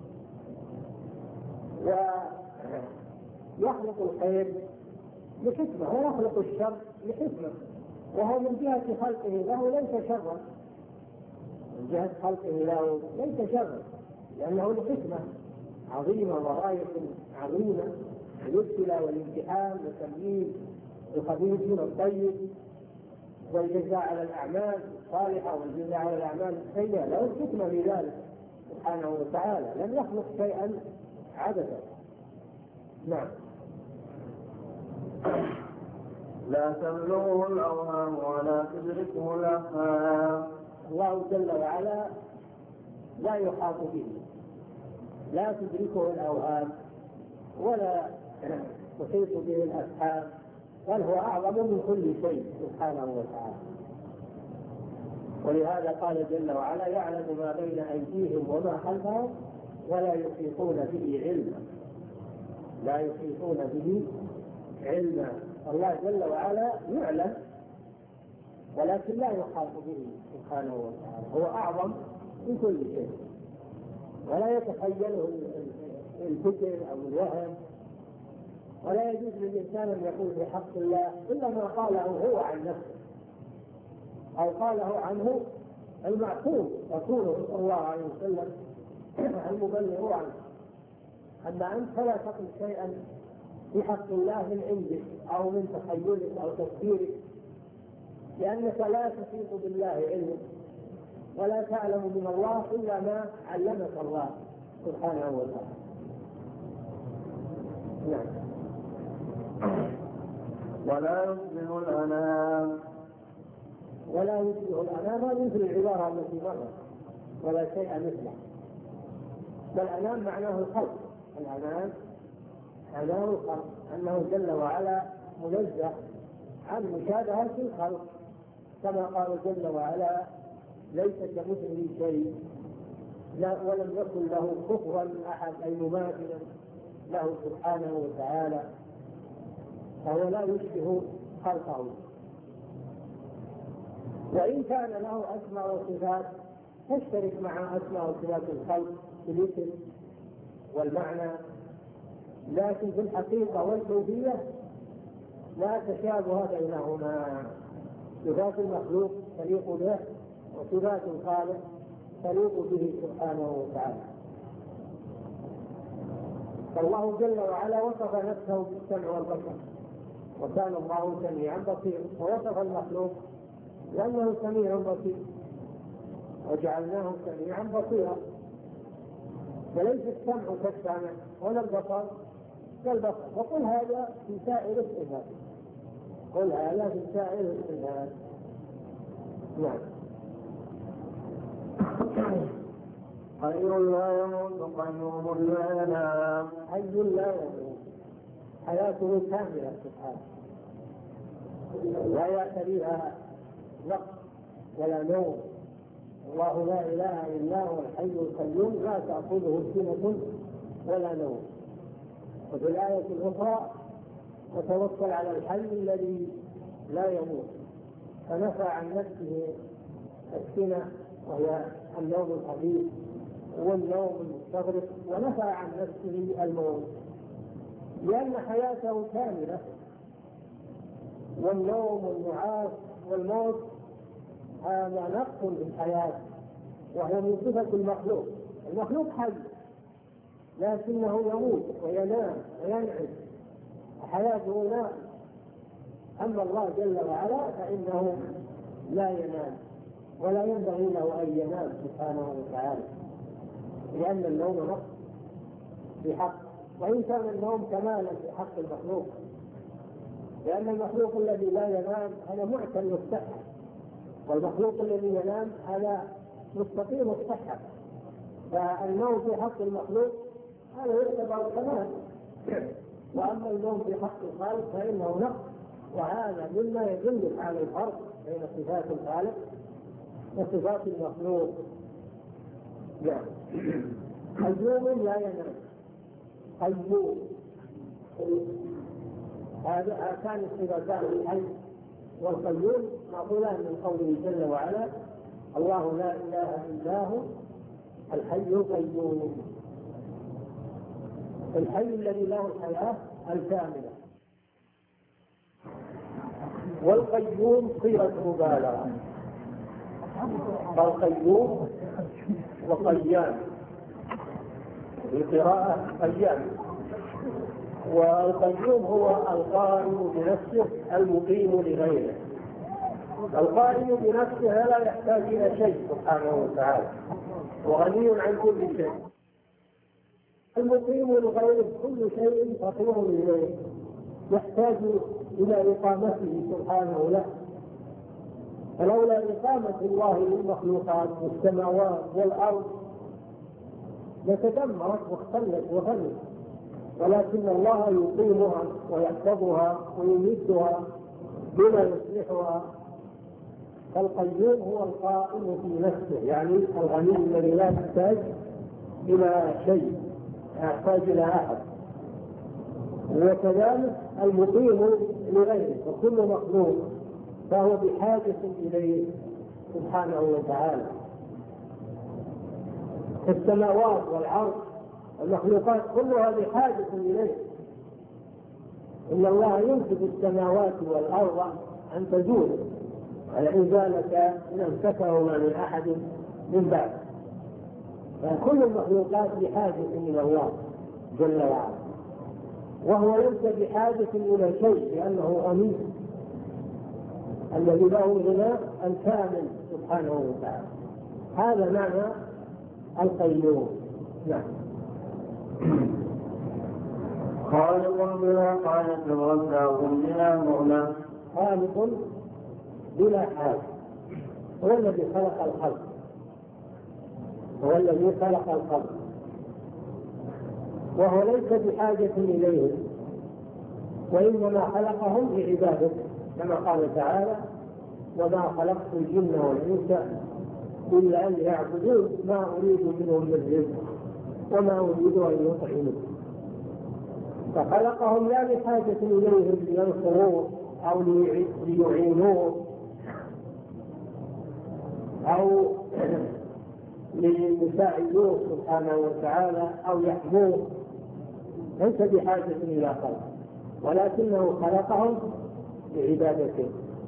ويخلق الخير لحكمة ويخلق الشر لحكمة، وهو من جهة خلقه له ليس شرا، من جهة خلقه له ليس شرا، لأنه لحكمة عظيمة وغاية عظيمة، الابتلاء والامتحان وتمييز الخبيث من الطيب والجزاء على الأعمال الصالحة والجزاء على الأعمال السيئة، له الحكمة في ذلك سبحانه وتعالى، لم يخلق شيئا عبثا. نعم. لا تبلغه الأوهام ولا تدركه الأفهام. الله جل وعلا لا يحاط به، لا تدركه الأوهام، ولا تحيط به الأفهام، بل هو أعظم من كل شيء سبحانه وتعالى. ولهذا قال جل وعلا: يعلم ما بين أيديهم وما خلفهم ولا يحيطون به علما. لا يحيطون به علما. الله جل وعلا يعلم ولكن لا يحاط به سبحانه وتعالى، هو أعظم من كل شيء، ولا يتخيله الفكر أو الوهم. ولا يجوز للإنسان أن يقول في حق الله إلا ما قاله هو عن نفسه أو قاله عنه المعصوم رسوله صلى الله عليه وسلم المبلغ عنه. أما أنت فلا تقل شيئا في حق الله من عندك أو من تخيلك أو تفكيرك، لأنك لا تحيط بالله علما ولا تعلم من الله إلا ما علمك الله سبحانه وتعالى. نعم. ولا يشبه الأنام ولا يشبه الأنام مثل العبارة التي مرت، ولا شيء مثله. والأنام معناه الخلق. الأنام معناه الخلق، أنه جل وعلا منزه عن مشابهة الخلق، كما قال جل وعلا: ليس كمثله شيء ولم يكن له كفوا أحد، أي مماثلا له سبحانه وتعالى، فهو لا يشبه خلقه. وإن كان له أسماء وصفات تشترك مع أسماء وصفات الخلق في الاسم والمعنى، لكن في الحقيقة والكيفية لا تشابه بينهما. صفات المخلوق تليق به، وصفات الخالق تليق به سبحانه وتعالى. فالله جل وعلا وصف نفسه بالسمع والبصر، وكان الله سميعا بصيرا، ووصف المخلوق لأنه سميع بصير، وجعلناه سميعا بصيرا. وليس السمع كالسمع ولا البصر كالبصر. وقل هذا في سائر الصفات، قل هذا في سائر الصفات. نعم. حي لا يموت قيوم لا ينام. حي لا يموت، حياته كاملة سبحانه، لا يأتيها وقت ولا نوم. الله لا إله إلا هو الحي القيوم لا تأخذه سنة ولا نوم. وفي الآية الأخرى: وتوكل على الحي الذي لا يموت، فنفى عن نفسه السنة وهي النوم الخفيف والنوم المستغرق، ونفى عن نفسه الموت، لأن حياته كاملة. والنوم والنعاس والموت هذا نقص في الحياة، وهو من صفة المخلوق. المخلوق حي لكنه يموت وينام وينعس، حياته نائم. أما الله جل وعلا فإنه لا ينام ولا ينبغي له أن ينام سبحانه وتعالى، لأن النوم نقص في حق، وإن كان النوم كمالا في حق المخلوق، لأن المخلوق الذي لا ينام هذا معتل الصحة، والمخلوق الذي ينام هذا مستقيم الصحة. فالنوم في حق المخلوق هذا يعتبر كمال، وأما النوم في حق الخالق فإنه نقص. وهذا مما يدل على الفرق بين صفات الخالق وصفات المخلوق. يعني قيوم لا ينام، قيوم، هذا كان الصفتان الحي والقيوم معقولان من قوله جل وعلا: الله لا إله إلا هو الحي القيوم. الحي الذي له الحياة الكاملة. والقيوم صيغة مبالغة، فالقيوم وقيام بقراءة قيام. والقيوم هو القائم بنفسه المقيم لغيره. القائم بنفسه لا يحتاج إلى شيء سبحانه وتعالى، وغني عن كل شيء. المقيم لغيره كل شيء فقير إليه، يحتاج إلى إقامته سبحانه له. فلولا إقامة الله للمخلوقات والسماوات والأرض لتدمرت واختلت وغلت. ولكن الله يقيمها ويحفظها ويمدها بما يصلحها. فالقيوم هو القائم في نفسه، يعني الغني الذي لا يحتاج إلى شيء، لا يحتاج إلى أحد. وكذلك المقيم لغيره، وكل مخلوق فهو بحاجة إليه سبحانه وتعالى. السماوات والأرض المخلوقات كلها بحاجة إليه. إن الله يمسك السماوات والأرض أن تزول، ولئن زالتا لامسكهما من أحد من بعد. فكل المخلوقات بحاجة إلى الله جل وعلا، وهو ليس بحاجة إلى شيء لأنه غني الذي له الغنى الكامل سبحانه وتعالى. هذا معنى القيوم. نعم. خالق بلا حاجة ورزاق بلا مؤنة. خالق بلا حاجة هو الذي خلق الخلق، هو الذي خلق الخلق وهو ليس بحاجة إليهم، وإنما خلقهم لعبادته، كما قال تعالى: وما خلقت الجن والإنس إلا أن يعبدون ما أريد منهم من رزق وما أريد أن يطعمون. فخلقهم لا بحاجة إليهم لينصروه أو ليعينوه أو ليساعدوه سبحانه وتعالى أو يحموه، ليس بحاجة إلى خلق، ولكنه خلقهم لعبادته،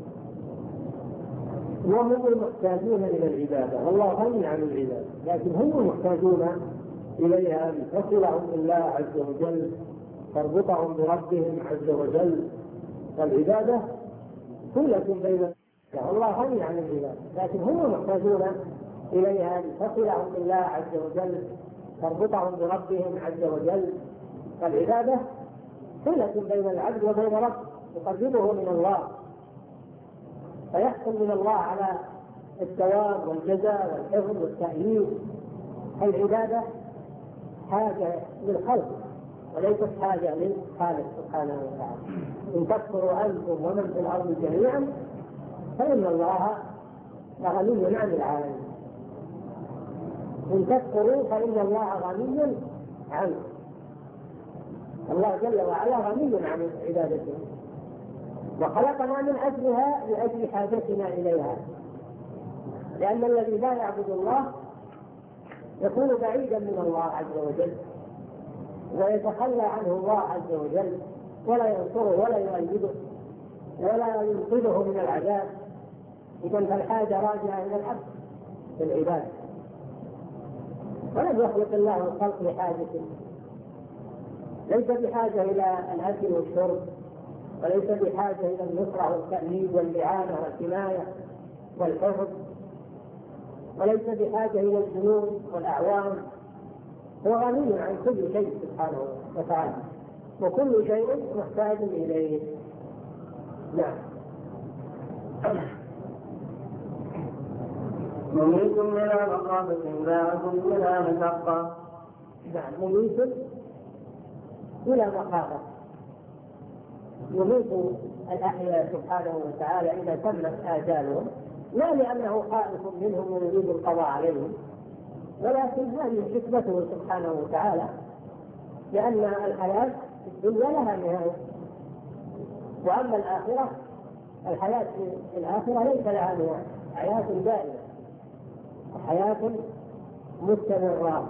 وهم المحتاجون إلى العبادة، والله غني عن العبادة، لكن هم المحتاجون إليها لتصلهم بالله عز وجل، تربطهم بربهم عز وجل. فالعبادة كلة بين الله غني عن العبادة، لكن هم محتاجون إليها لتصلهم بالله عز وجل، تربطهم بربهم عز وجل. فالعبادة صلة بين العبد وبين ربه، تقربه من الله، فيحصل من الله على الثواب والجزاء والحفظ والتأييد. العبادة حاجة للخلق وليست حاجة للخالق سبحانه وتعالى. إن تكفروا أنتم ومن في الأرض جميعا فإن الله لغني عن العالمين. إن تكفروا فإن الله غني عنه. الله جل وعلا غني عن عبادته، وخلقنا من أجلها لأجل حاجتنا إليها، لأن الذي لا يعبد الله يكون بعيدا من الله عز وجل، ويتخلى عنه الله عز وجل، ولا ينصره ولا يؤيده ولا ينقذه من العذاب. إذن فالحاجة راجعة إلى العبد في العبادة، ولم يخلق الله الخلق لحاجته، ليس بحاجة إلى الأكل والشرب، وليس بحاجة إلى النصرة والتأييد والإعانة والحماية والحفظ، وليس بحاجة إلى الجنود والأعوان. هو غني عن كل شيء سبحانه وتعالى، وكل شيء محتاج إليه. نعم. مميت بلا مخافة باعث بلا مشقة. نعم، مميت بلا مخافة، يميت الأحياء سبحانه وتعالى إذا تمت آجالهم، لا لأنه خائف منهم ويريد القضاء عليهم، ولكن هذه حكمته سبحانه وتعالى، لأن الحياة في الدنيا لها نهاية، وأما الآخرة الحياة في الآخرة ليس لها نهاية، حياة دائمة، حياة مستمرة.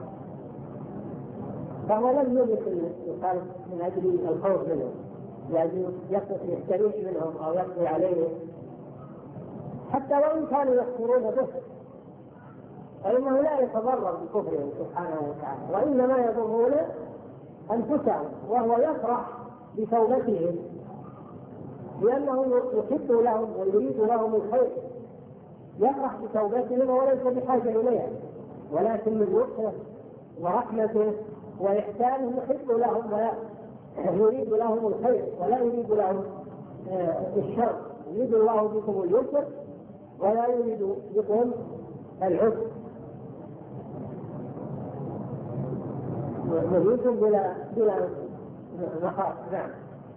فهو لم يمت الخلق من أجل الخوف منهم، لأجل يستريح منهم أو يقضي عليهم، حتى وإن كانوا يكفرون به فإنه لا يتضرر بكفرهم سبحانه وتعالى، وإنما يضرون أنفسهم، وهو يفرح بتوبتهم لأنه يحب لهم ويريد لهم الخير، يفرح بتوبتهم وليس بحاجة إليها، ولكن من لطفه ورحمته وإحسانه يحب لهم ويريد لهم الخير ولا يريد لهم الشر. يريد الله بكم اليسر ولا يريد بكم العسر. مميت بلا بلا نخاف. نعم.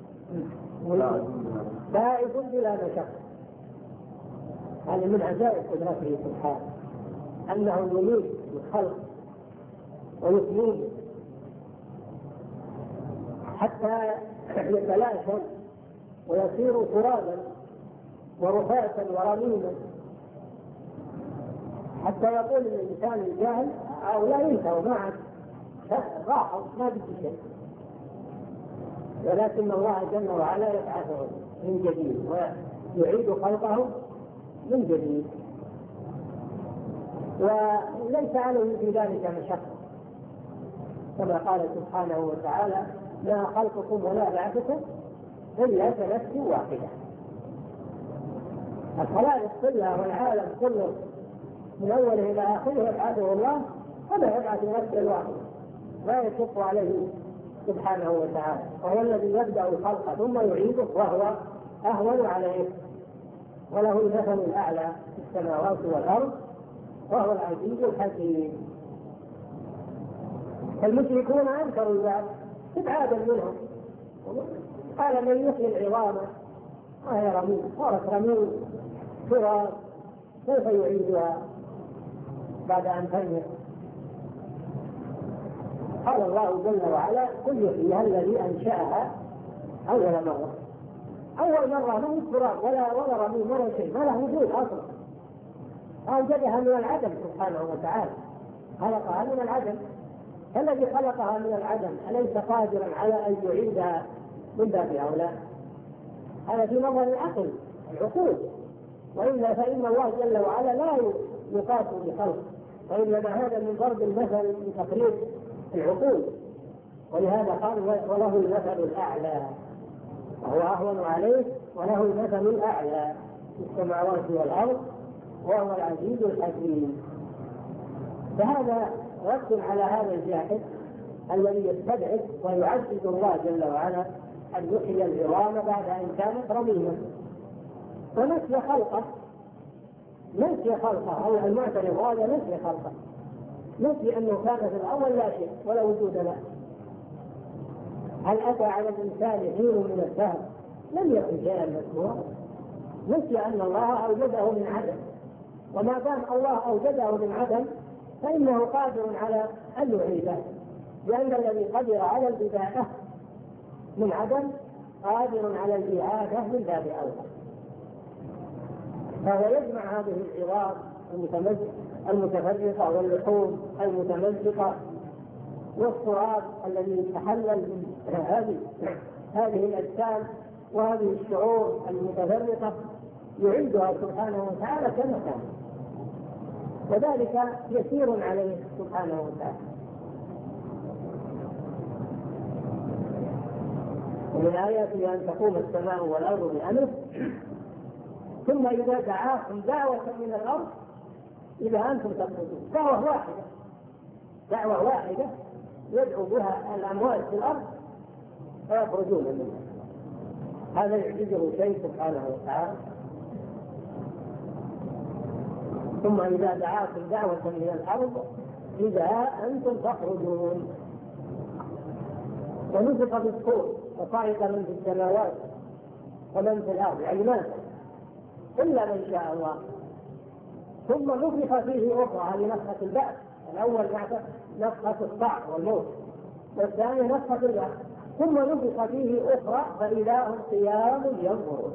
بائس بلا مشقة. هذا من عجائب قدرته سبحانه أنه يميت الخلق ويحييه حتى يتلاشى ويصير ترابا ورفاتا ورميما، حتى يقول الإنسان الجاهل أو لا ينتهوا ما عاد راحوا ما بدي شيء، ولكن الله جل وعلا يبعثه من جديد ويعيد خلقه من جديد، وليس عليه في ذلك مشقة، كما قال سبحانه وتعالى: لا خلقكم ولا بعثكم إلا كنفس واحدة. الخلائق كلها والعالم كله من أوله إلى آخره يبعثه الله، هذا يبعث نفسا واحدة لا يشق عليه سبحانه وتعالى، وهو الذي يبدأ الخلق ثم يعيده وهو أهون عليه، وله المثل الأعلى في السماوات والأرض وهو العزيز الحكيم. المشركون أنكروا ذلك ابعادا منهم، قال: من يحيي العظام وهي رميم، صارت رميم تراب كيف يعيدها بعد أن تنهي؟ قال الله جل وعلا: قل يحييها الذي أنشأها أول مرة. أول مرة ما هي تراب ولا ولا رميم ولا شيء، ما له وجود أصلا، أوجدها من العدم سبحانه وتعالى، خلقها من العدم. الذي خلقها من العدم أليس قادرا على أن يعيدها من باب أولى؟ هذا في نظر العقل العقول، وإلا فإن الله جل وعلا لا يقاس بخلق، وإنما هذا من ضرب المثل لتقريب العقول، ولهذا قال: وله المثل الأعلى، وهو أهون عليه وله المثل الأعلى في السماوات والأرض وهو العزيز الحكيم. فهذا رد على هذا الجاحد الذي يستبعد ويعزز الله جل وعلا أن يحيي العظام بعد أن كانت رميما، ونسي خلقه نسي خلقه أو المعترف هذا نسي خلقه، نسي أنه كان في الأول لا شيء ولا وجود له. هل أتى على الإنسان حين من الدهر لم يكن شيئا مذكورا؟ نسي أن الله أوجده من عدم، وما دام الله أوجده من عدم فإنه قادر على أن يعيده، لأن الذي قدر على البداية من عدم قادر على الإعادة من باب أولى. فهو يجمع هذه العظام المتفرقة واللحوم المتمزقة والتراب الذي يتحلل من هذه هذه الأجسام وهذه الشعور المتفرقة، يعيدها سبحانه وتعالى كما كان، وذلك يسير عليه سبحانه وتعالى. ومن آياته أن تقوم السماء والأرض بأمره ثم إذا دعاكم دعوة من الأرض إذا أنتم تخرجون. دعوة واحدة دعوة واحدة يدعو بها الأموات في الأرض فيخرجون منها. هذا يعجزه شيء سبحانه وتعالى. ثم إذا دعاكم دعوة من الأرض إذا أنتم تخرجون. ونفخ بالصور وصعق من في السماوات ومن في الأرض، يعني ما إلا من شاء الله. ثم نفخ فيه أخرى، هذه نفخة البعث. الأول نفخة الصعق والموت، والثاني نفخة البعث. ثم نفخ فيه أخرى فإذا هم قيام ينظرون.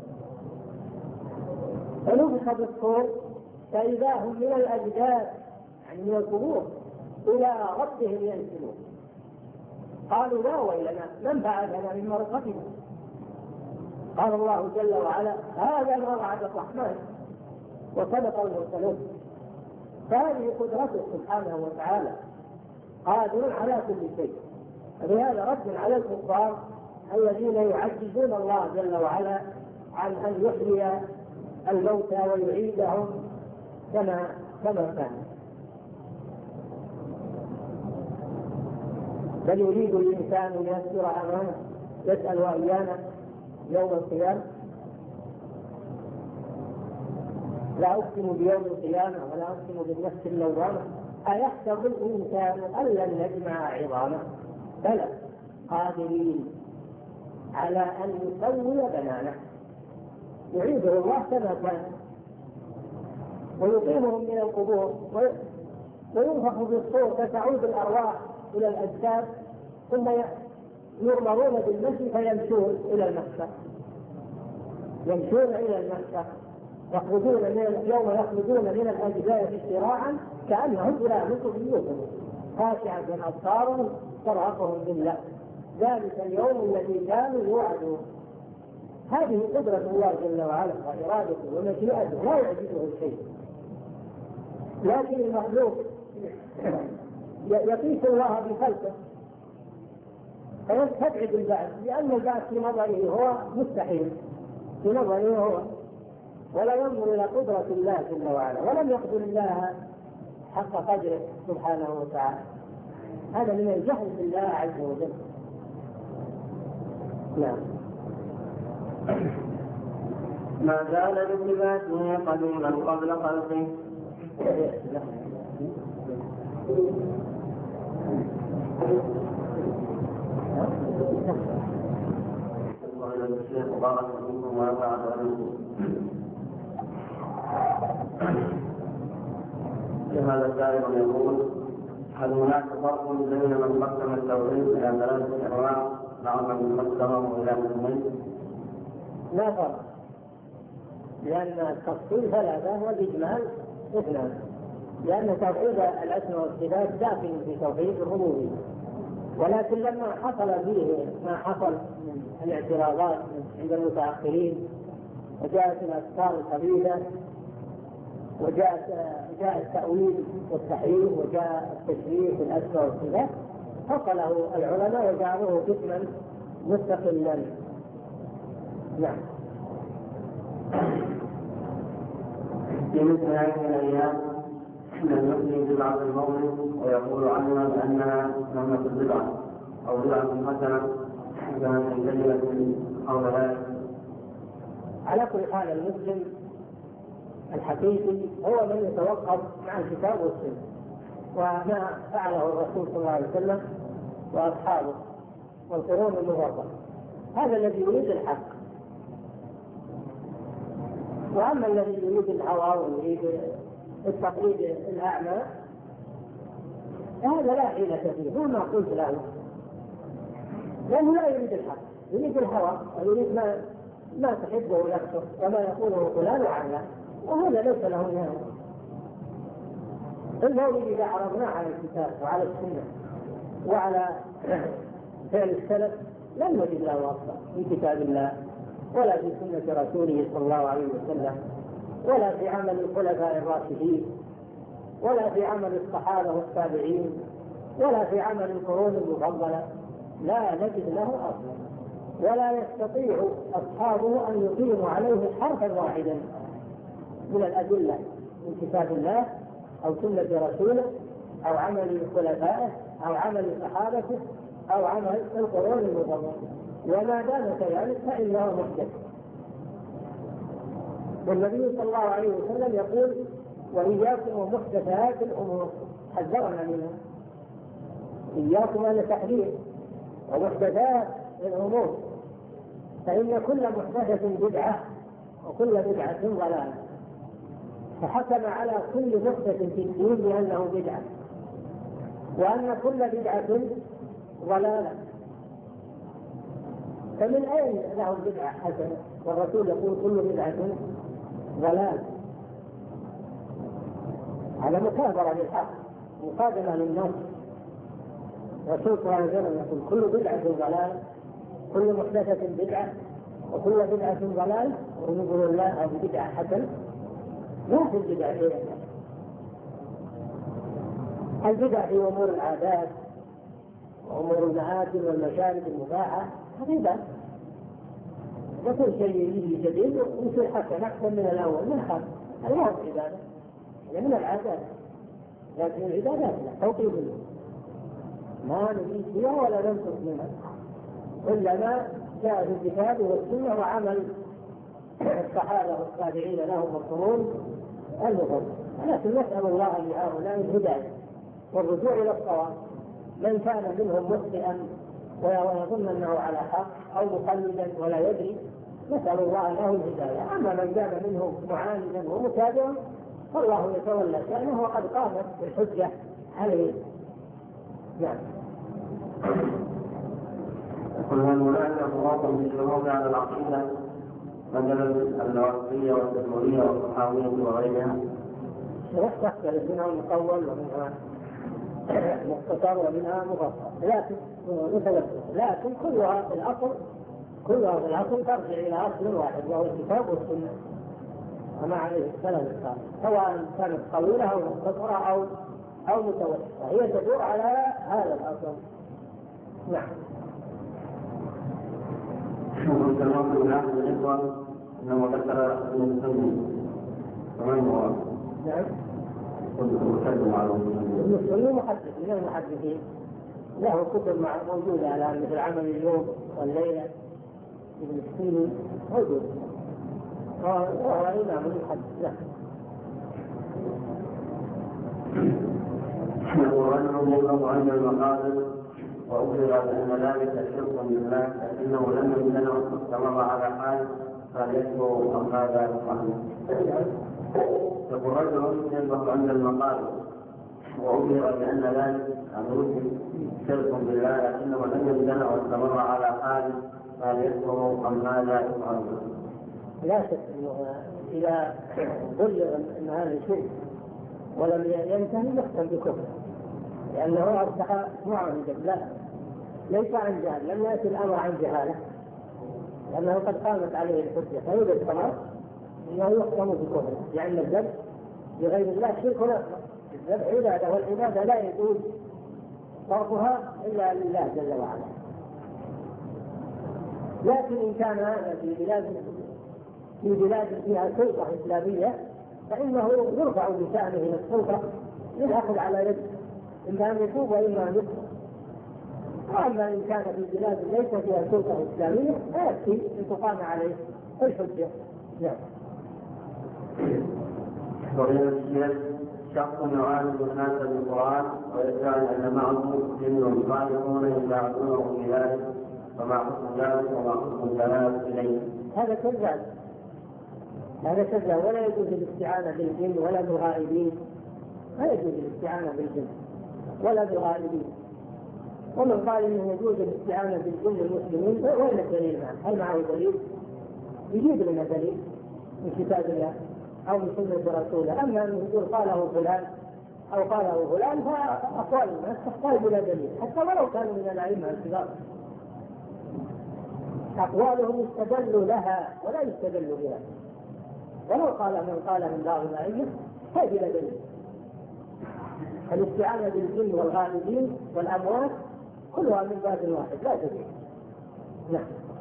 فنفخ بالصور فإذا هم من الأجداث يعني من القبور إلى ربهم ينسلون. قالوا لا ويلنا من بعثنا من مرقدنا. قال الله جل وعلا هذا ما وعد الرحمن وصدق المرسلون. فهذه قدرته سبحانه وتعالى، قادر على كل شيء. فلهذا رد على الكفار الذين يعجزون الله جل وعلا عن أن يحيي الموتى ويعيدهم كما كما كان. بل يريد الإنسان ليسر أمامه يسأل أيانا يوم القيامة. لا أقسم بيوم القيامة ولا أقسم بالنفس اللوامة أيحسب الإنسان أن لن نجمع عظامه. بلى قادرين على أن يسوي بنانه، يعيده الله كما كان ويقيمهم من القبور وينفخ في الصور فتعود الأرواح إلى الأجساد ثم يؤمرون بالمشي فيمشون إلى المحشر، يمشون إلى المحشر يخرجون من يوم يخرجون من الأجداث سراعا كأنهم إلى نصب بيوتهم خاشعة أبصارهم ترهقهم بالله، ذلك اليوم الذي كانوا يوعدون. هذه قدرة الله جل وعلا وإرادته ومشيئته لا يعجزه شيء، لكن المخلوق يقيس الله بخلقه فيستبعد البعث، لأن البعث في نظره هو مستحيل في نظره هو، ولا ينظر إلى قدرة الله جل وعلا، ولم يقدر الله حق قدره سبحانه وتعالى. هذا من الجهل بالله عز وجل. نعم. ما زال بصفاته قديما قبل خلقه. هذا السائل يقول: هل هناك فرق بين من قسم التوحيد الى ثلاثه انواع مع من قسمه الى قسمين؟ لا فرق، لأن التفصيل ثلاثة والإجمال اثنان، لأن توحيد الأسماء والصفات داخل في توحيد الربوبية، ولكن لما حصل فيه ما حصل من الاعتراضات عند المتأخرين وجاءت الأفكار الخبيثة وجاءت جاء التأويل والتحريف وجاء التشريع في الأسماء والصفات، فصله العلماء وجعلوه قسما مستقلا. نعم. في مثل هذه الأيام من يحيي بدعة المولد ويقول عنها بأنها نعمة البدعة أو بدعة حسنة كما من كلمة أو ذلك. على كل حال المسلم الحقيقي هو من يتوقف مع الكتاب والسنة وما فعله الرسول صلى الله عليه وسلم وأصحابه والقرون المفضلة، هذا الذي يريد الحق. وأما الذي يريد الهوى ويريد التقليد الأعمى هذا لا حيلة فيه، هو ما قلت له، لأنه لا يريد الحق، يريد الهوى ويريد ما ما تحبه نفسه وما يقوله فلان عنه، وهذا ليس له نهاية. المولد إذا عرضناه على الكتاب وعلى السنة وعلى فعل السلف لن نجد له وصفا في كتاب الله ولا في سنة رسوله صلى الله عليه وسلم ولا في عمل الخلفاء الراشدين ولا في عمل الصحابة والتابعين ولا في عمل القرون المفضلة، لا نجد له أصلا، ولا يستطيع أصحابه أن يقيموا عليه حرفا واحدا من الأدلة من كتاب الله أو سنة رسوله أو عمل خلفائه أو عمل صحابته أو عمل القرون المفضلة، وما دام كذلك فإنه محدث. والنبي صلى الله عليه وسلم يقول: وإياكم ومحدثات الأمور، حذرنا منها، إياكم أن تحذير ومحدثات الأمور، فإن كل محدثة بدعة وكل بدعة ضلالة، فحكم على كل محدث في الدين بأنه بدعة وأن كل بدعة ضلالة. فمن أين له بدعة حسنة؟ والرسول يقول: كل بدعة ضلال، على مكابرة للحق مقابلة للنص. الرسول صلى الله عليه وسلم يقول: كل بدعة ضلال، كل محدثة بدعة وكل بدعة ضلال، ونقول الله هذه بدعة حسنة. لا في البدع شيء، البدع في أمور العادات وأمور المآكل والمشارب المباحة هذه، وكل شيء يجي جديد ويصير حسن أحسن من الأول من خلق، هذا ما هو العبادة، هذا من العادات، لكن العبادات لا توقيف منه، ما نزيد فيها ولا ننقص منها إلا ما جاء في الكتاب والسنة وعمل الصحابة والتابعين لهم القرون المفضلة. لكن نسأل الله لهؤلاء الهداية والرجوع إلى الصواب، من كان منهم مخطئا ويظن أنه على حق أو مقلدا ولا يدري، نسأل الله له الهداية. أما من كان منه معاندا ومتابعا فالله يتولى شأنه وقد قامت الحجة عليه. نعم. كل هؤلاء أفراط من الشروط على العقيدة مثلا الوصفية والتدمرية والصحاوية وغيرها. تختلف منها مطول ومنها مختصر ومنها مفصل، لكن متوسط، لكن كلها في الأصل كلها في الأصل ترجع إلى أصل واحد وهو الكتاب والسنة وما عليه السلف الصالح، سواء كانت طويلة أو مختصرة أو أو متوسطة، هي تدور على هذا الأصل. نعم. وكنت الموضوع الآخر الإخوة أنه ذكر من السنة ومن هو؟ نعم. كنت متكلم على المسلمين محدث من المحدثين، له كتب موجودة الآن مثل عمل اليوم والليلة ابن السيني موجود، وهو إمام المحدث. ورجل يبلغ عند المقابر وأخبر بأن ذلك شرك بالله لكنه لم يمتنع واستمر على حال فليكفر أم ماذا يفعل؟ يقول رجل يبلغ عند المقابر وأخبر بأن ذلك شرك بالله لكنه لم يمتنع واستمر على حال فليكفر أم ماذا يفعل؟ لا شك أنه إذا بلغ أن هذا شرك ولم ينتهي يختم بكفر، لأنه أصبح معاندا، لا ليس عن جهل، لم يأتي الأمر عن جهالة، لأنه قد قامت عليه الحجة، فإذا استمر أنه يختم بكفر، لأن الذبح لغير الله شرك أكبر. الذبح عبادة، والعبادة لا يجوز صرفها إلا لله جل وعلا. لكن إن كان هذا في بلاد في بلاد فيها سلطة إسلامية فإنه يرفع بشأنه إلى السلطة للأخذ على يده، إما أن يتوب وإما أن يكفر. وأما إن كان في بلاد ليس فيها سلطة إسلامية فيكفي أن تقام عليه الحجة. نعم. شخص يعالج الناس بالقرآن ويدعي أن معه جن صالحون يساعدونه في ذلك، وما حكم ذلك وما حكم الذهاب إليه؟ هذا كذاب، هذا كذاب، ولا يجوز الاستعانة بالجن ولا بالغائبين، لا يجوز الاستعانة بالجن ولا بالغائبين. ومن قال انه يجوز الاستعانة بالجن المسلمين وين الدليل معه؟ هل معه دليل؟ يجيب لنا دليل من كتاب الله أو من سنة رسوله. أما أنه يقول قاله فلان أو قاله فلان فأقوال الناس تحتاج إلى دليل، حتى ولو كانوا من الأئمة الكبار أقوالهم يستدل لها ولا يستدل بها، ولو قال من قال من بعض الأئمة هذه إلى دليل. الاستعانة بالجن والغائبين والأموات كلها من باب واحد لا دليل. نعم.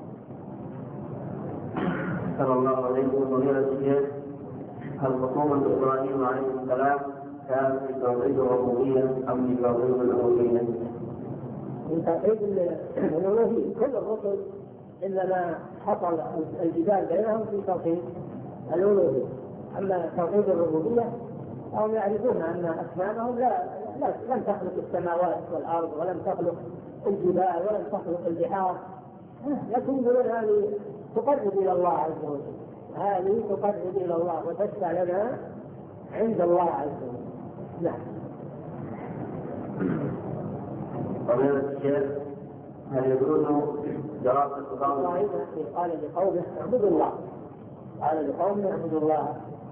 صلى الله عليه وسلم. هل خصومة إبراهيم عليه السلام كان في توحيد الربوبية أم في توحيد الألوهية؟ من توحيد الألوهية، كل الرسل إنما حصل الجدال بينهم في توحيد الألوهية. أما توحيد الربوبية هم يعرفون أن أسماءهم لا لم تخلق السماوات والأرض ولم تخلق الجبال ولم تخلق البحار، لكن يقولون هذه تقرب إلى الله عز وجل، هذه تقرب إلى الله وتشفع لنا عند الله عز وجل. نعم. قبل الشيخ هل يجوز دراسة بعض الله قال لقومه اعبدوا الله، قال لقومه اعبدوا الله،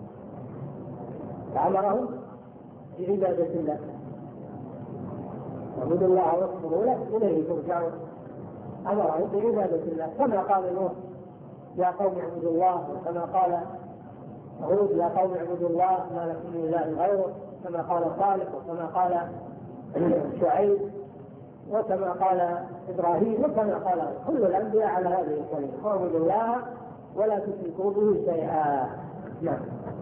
فأمرهم بعبادة الله، اعبدوا الله واصبروا له إليه ترجعون، أمرهم بعبادة الله كما قال نوح يا قوم اعبدوا الله، وكما قال هود يا قوم اعبدوا الله ما لكم من اله غيره، كما قال صالح وكما قال شعيب وكما قال ابراهيم وكما قال كل الانبياء على هذه الكلمه، اعبدوا الله ولا تشركوا به شيئا. نعم.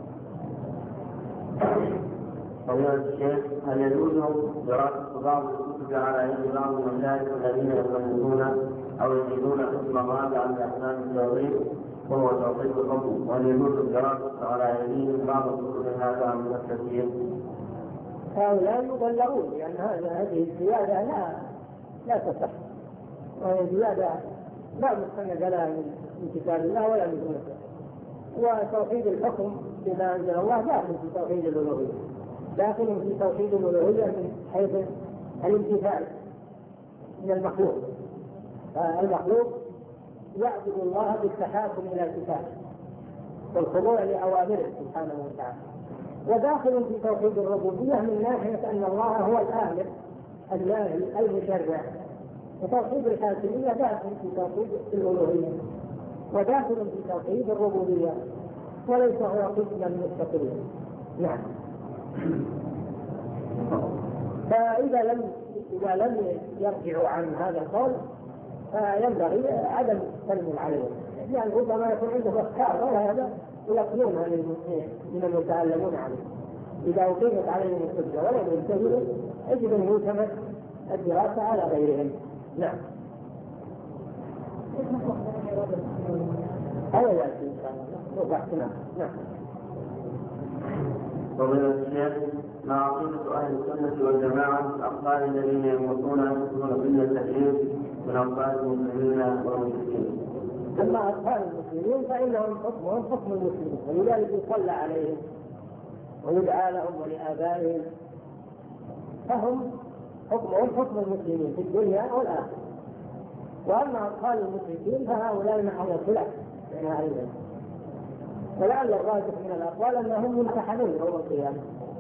فضيلة الشيخ هل يجوز دراسة بعض الكتب على يد بعض المشايخ الذين يفهمون أو يجدون اسم الرابع عن أحكام التوحيد وهو توحيد الحكم، وهل يجوز الدراسة على يدين بعض الكتب هذا عن التفسير؟ هؤلاء يبلغون لأن هذه الزيادة لا لا تصح، وهي زيادة لا مستند لها من كتاب الله ولا من سنته. وتوحيد الحكم بما أنزل الله داخل في توحيد الألوهية، داخل في توحيد الألوهية من حيث الامتثال من المخلوق. المخلوق يعبد الله بالتحاكم إلى الكتاب والخضوع لأوامره سبحانه وتعالى، وداخل في توحيد الربوبية من ناحية أن الله هو الآمر الناهي المشرع، وتوحيد الحاكمية داخل في توحيد الألوهية وداخل في توحيد الربوبية، وليس هو قسما مستقلا. نعم. فإذا لم إذا لم يرجعوا عن هذا القول فينبغي عدم التسلم عليه، يعني ربما يكون عنده أفكار وهذا يقنونها من المتعلمون عليه. إذا أقيمت عليهم الحجة ولم ينتهوا يجب أن يعتمد الدراسة على غيرهم. نعم. هذا يأتي إن شاء الله. نعم. ومن الشيخ ما عقيدة أهل السنة والجماعة الأقطار الذين يموتون يموتون بالله التكليف من أقطار المسلمين والمشركين. أما أطفال المسلمين فإنهم حكمهم حكم المسلمين، ولذلك يصلى عليهم ويدعى لهم ولآبائهم، فهم حكمهم حكم المسلمين في الدنيا والآخرة. وأما أطفال المشركين فهؤلاء محل الخلاف بين أهل العلم، ولعل الراجح من الأقوال أنهم يمتحنون يوم القيامة،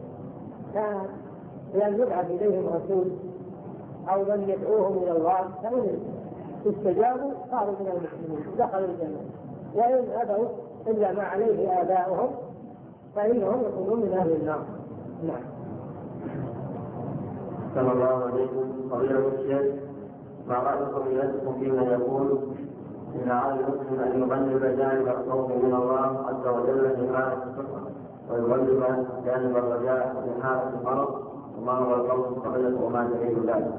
لأن يبعث إليهم رسول أو من يدعوهم إلى الله، فإن استجابوا صاروا من المسلمين دخلوا الجنة، وإن أبوا إلا ما عليه آباؤهم فإنهم يكونون من أهل النار. نعم. صلى الله عليكم. فضيلة الشيخ ما رأيكم إليكم فيما يقول إن على المسلم أن يغلب جانب الخوف من الله عز وجل في حالة الكفر، ويغلب جانب الرجاء في حالة المرض، وما هو القول الصحيح وما دليل ذلك؟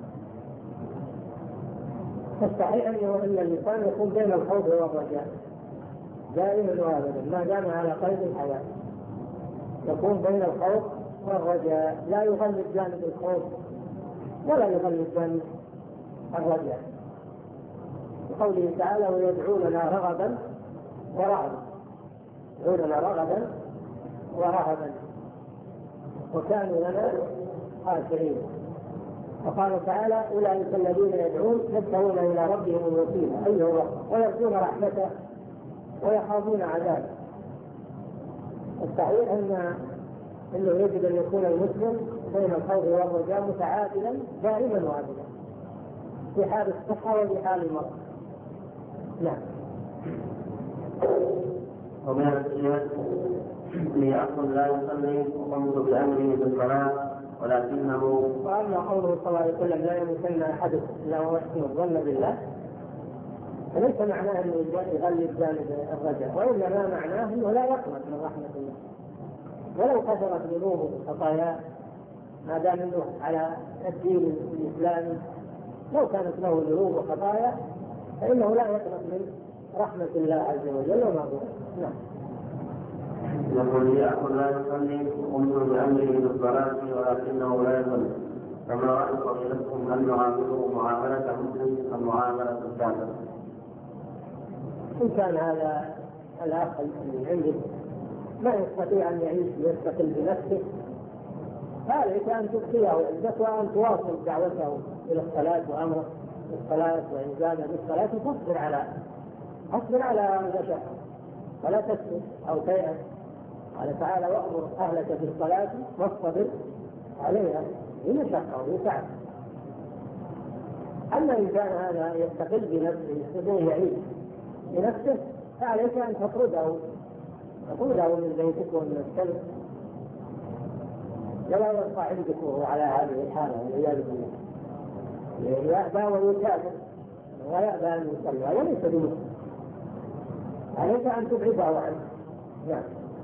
الصحيح أنه أن الإنسان يكون بين الخوف والرجاء دائما وابدا ما دام على قيد الحياة، يكون بين الخوف والرجاء، لا يغلب جانب الخوف ولا يغلب جانب الرجاء. قوله تعالى ويدعوننا رغبا ورهبا، يدعوننا رغبا ورهبا وكانوا لنا خاشعين. وقال تعالى أولئك الذين يدعون يبتغون إلى ربهم الوسيلة أي هو ويرجون رحمته ويخافون عذابه. الصحيح أن أنه يجب أن يكون المسلم بين الخوف والرجاء متعادلا دائما وابدا في حال الصحة وفي حال المرض. نعم. ومن الشيخ لي أصل لا يصلي وقمت بأمره بالصلاة ولكنه. وأما قوله صلى الله عليه وسلم لا يمكن أحد إلا هو يحسن الظن بالله، فليس معناه أنه يغلب جانب الرجاء، وإنما معناه أنه لا يقنط من رحمة الله ولو كثرت ذنوبه وخطاياه، ما دام أنه على الدين الإسلامي لو كانت له ذنوب وخطايا فإنه لا يقنط من رحمة الله عز وجل وما هو. نعم. يقول لي أقول لا يصلي وقمت بأمره بالصلاة ولكنه لا يصلي، فما رأي فضيلتكم أن نعامله معاملة مسلم أم معاملة كافر؟ إن كان هذا الأخ اللي عنده ما يستطيع أن يعيش ويستقل بنفسه فعليك أن تبقيه عندك وأن تواصل دعوته إلى الصلاة وأمره بالصلاة وإنزاله بالصلاة، وتصبر على اصبر على المشقة ولا تسكت أو تيأس. قال تعالى وأمر أهلك بالصلاة واصطبر عليها بمشقة وبتعب. أما إن كان هذا يستقل بنفسه يستطيع يعيش بنفسه فعليك أن تطرده تطرده من بيتك ومن السلف، ولا يبقى عندك وهو على هذه الحالة والعياذ بالله يأبى ويكافر ويأبى أن يصلي وليس بمسلم، عليك أن تبعده عنه. نعم.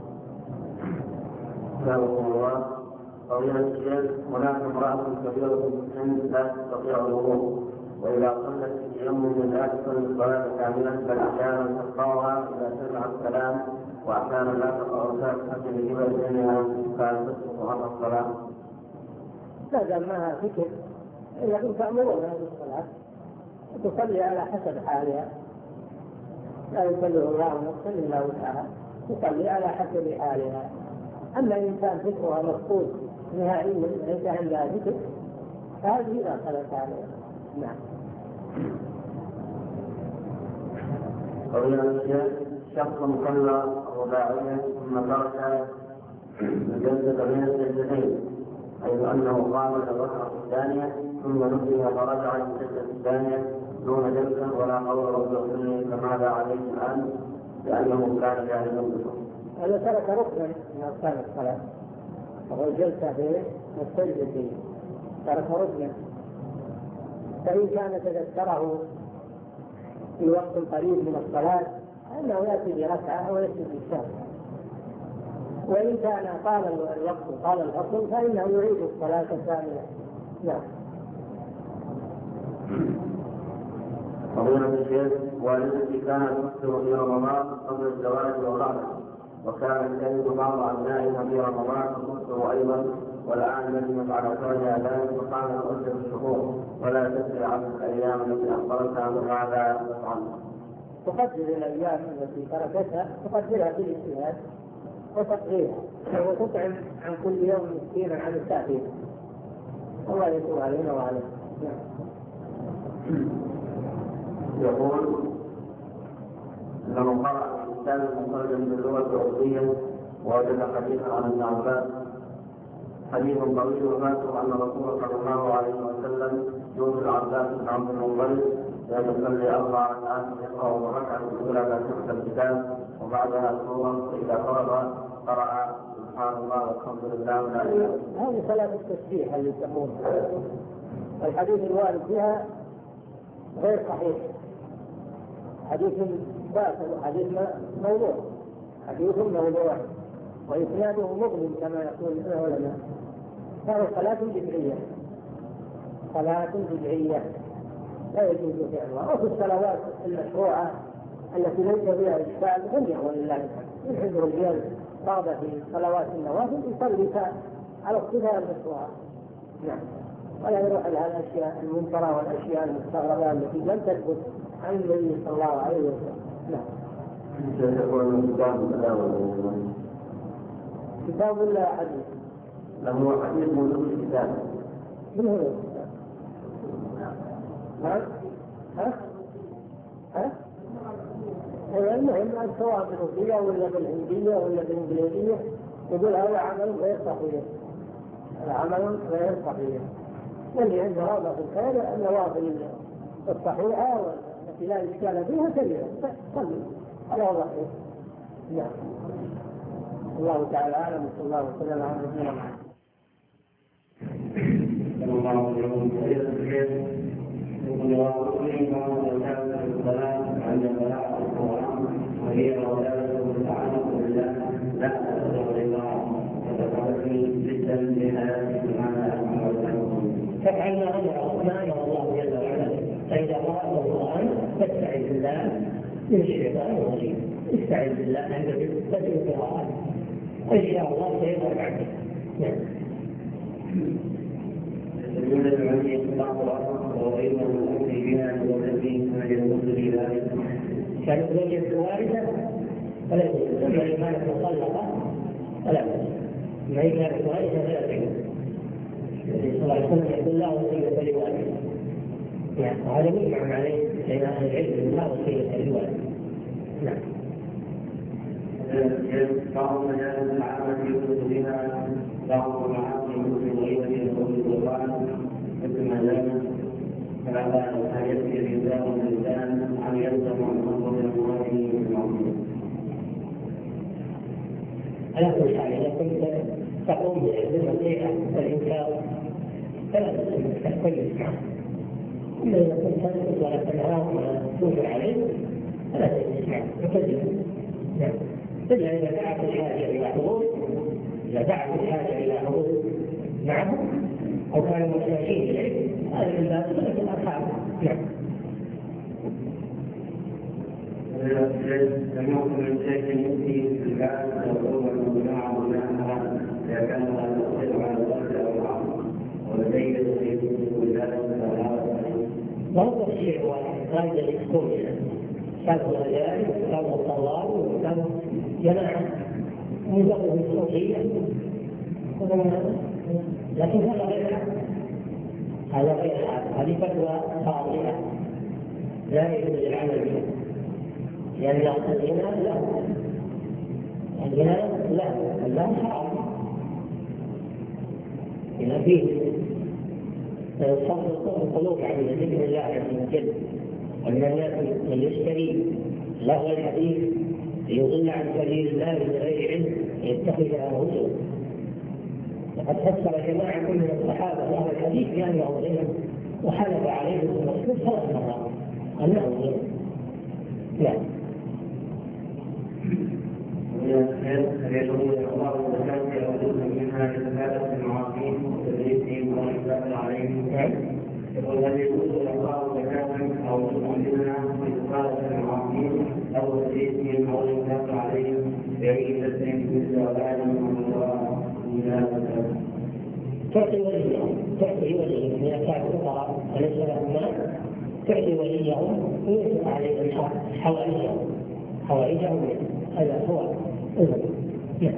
سلام الله. فضيلة الشيخ هناك امرأة كبيرة في السن لا تستطيع الوضوء، وإذا صلت في يوم من لا تصلي الصلاة كاملة بل أحيانا تقطعها إذا سمع الكلام وأحيانا لا تقطع الفاتحة لجبل بينها فتصبح عن الصلاة. لا دام معها فكر إنكم تأمرون هذه الصلاة تصلي على حسب حالها، لا يكلف الله نفسا إلا وسعها، تصلي على حسب حالها. أما إن كان فكرها مفقود نهائيا ليس عندها ذكر فهذه لا صلاة عليها. نعم. قولنا الشيخ شخص صلى رباعيا ثم ترك الجلسة بين السجدتين، حيث أنه قام للركعة الثانية ثم نسي فرجع للسجدة الثانية دون جلسة ولا قول رب اغفر لي، فماذا عليه الآن؟ لأنه كان جاهلا بكم. هذا ترك ركنا من أركان الصلاة وهو الجلسة بين السجدتين، ترك ركنا، فإن كان تذكره في وقت قريب من الصلاة أنه يأتي بركعة ويأتي بالشهر، وإن كان طال الوقت طال الفصل فإنه يعيد الصلاة كاملة. نعم. فضيلة الشيخ، والدتي كانت تفطر في رمضان قبل الزواج وبعده، وكانت تجد بعض أبنائها في رمضان تفطر أيضا، والآن ندمت على كونها ذلك وقامت عدة الشهور ولا تدري عن الأيام التي أخبرتها بهذا تفعل. تقدر الأيام التي تركتها، تقدرها بالاجتهاد وتقديرها، وتطعم عن كل يوم مسكينا عن التأثير. الله يتوب علينا وعلينا. يقول انه قرأ الانسان المترجم باللغه الاوروبيه ووجد حديثا عن ابن عباس، حديث طويل وذكر ان الرسول صلى الله عليه وسلم يوصي العباس بن عبد المطلب يصلي اربع ركعات يقرا الركعه الاولى فاتحه الكتاب وبعدها سوره، فاذا فرغ قرأ سبحان الله والحمد لله ولا اله الا الله. هذه صلاه التسبيح اللي تقول الحديث الوارد فيها غير صحيح، حديث باطل، حديث موضوع، حديث موضوع وإسناده مظلم كما يقول العلماء. هذه صلاة بدعية، صلاة بدعية لا يجوز فعلها. وفي الصلوات المشروعة التي ليس فيها إشكال جميع ولله الحمد، يحب الرجال بعض في صلوات النوافل يصلي على اقتداء المشروعة. نعم. ولا يروح لها الأشياء المنكرة والأشياء المستغربة التي لم تثبت عن النبي صلى الله عليه وسلم. نعم. كتاب الله حديث. له حديث موجود في الكتاب. من هو الكتاب؟ ها؟ ها؟ ها؟ المهم أن سواء بالروسية ولا بالهندية ولا بالإنجليزية يقول هذا عمل غير صحيح، هذا عمل غير صحيح. واللي عنده رغبة في الخير النوافل الصحيحة والتي لا إشكال فيها كبيرة صلي على وضعه. نعم. الله تعالى أعلم، صلى الله وسلم على نبينا محمد. صلى الله عليه وسلم. يقول وأقيم وكان الصلاة عند صلاة القرآن وهي ولاده تعلق بالله لا تستطيع الله وتتوكل جدا بهذه المعنى. فافعلنا امره ما امر الله جل وعلا، فاذا قرات القران فاستعذ بالله من الشيطان الرجيم، استعذ بالله عند بدء القراءه ان شاء الله سيظهر بعدك. نعم. يقول العلماء بعض الأمر وغير الأمر بها والذين يقول في ذلك كانت زوجة واردة فلا يجوز، أما إن كانت مطلقة فلا بأس، ما إن كانت واردة فلا تجوز. صلى الله عليه وسلم يقول لا وصية لوالد، يعني وهذا مجمع عليه بين أهل العلم لا وصية لوالد. نعم. بعض مجالس العامة يوجد بها بعض المعاصي مثل غيبة يقول القرآن مثل مجالس فلا يكفي الإنسان الإنسان أن يلزم عن أمر الأموال بالمعروف. على كل حال إذا كنت تقوم بالنصيحة والإنكار فلا تكلف معه، إلا إذا كنت تنقص ولا تنهاه ولا توجع عليه فلا تكلف معه وتجد. نعم. إلا إذا دعت الحاجة إلى حضور، إذا دعت الحاجة إلى حضور معه أو كانوا محتاجين إليه هذا من باب صلة الأرحام. نعم. لم يكن من شيء يؤتي في الباب ويقوم بالجماعة بناءها إذا كان لا يقدر على الأرض أو العصر ولديه في كل ذلك فلا ضرب الشيء واحد اللي يكون كانوا رجال وكانوا طلاب وكانوا جماعة مجرد الصوفية، لكن هذا غير هذا غير هذه فتوى باطلة لا يجوز العمل بها، لأن الغنى لا الغنى لا لا حرام إذا فيه صرف القلوب عن ذكر الله عز وجل، ومن الناس من يشتري لهو الحديث ليضل عن سبيل الله بغير علم يتخذها هزوا. وقد فسر جماعة من الصحابة هذا الحديث بأنه غنى وحلف عليه الرسول ثلاث مرات أنه غنى. لا فيجوز إخبار الزكاة وجوز منها لزكاة المعاصين وتدريسهم والإنفاق عليهم. يقول هل يجوز إخبار زكاة أو جزء منها لزكاة المعاصين أو تدريسهم والإنفاق عليهم بأي تسليم مثل وبعدهم من هذا؟ تعطي وليهم تعطي وليهم إذا كان فقراء وليس لهم مال تعطي وليهم ويجب عليهم حوائجهم حوائجهم هذا هو نعم.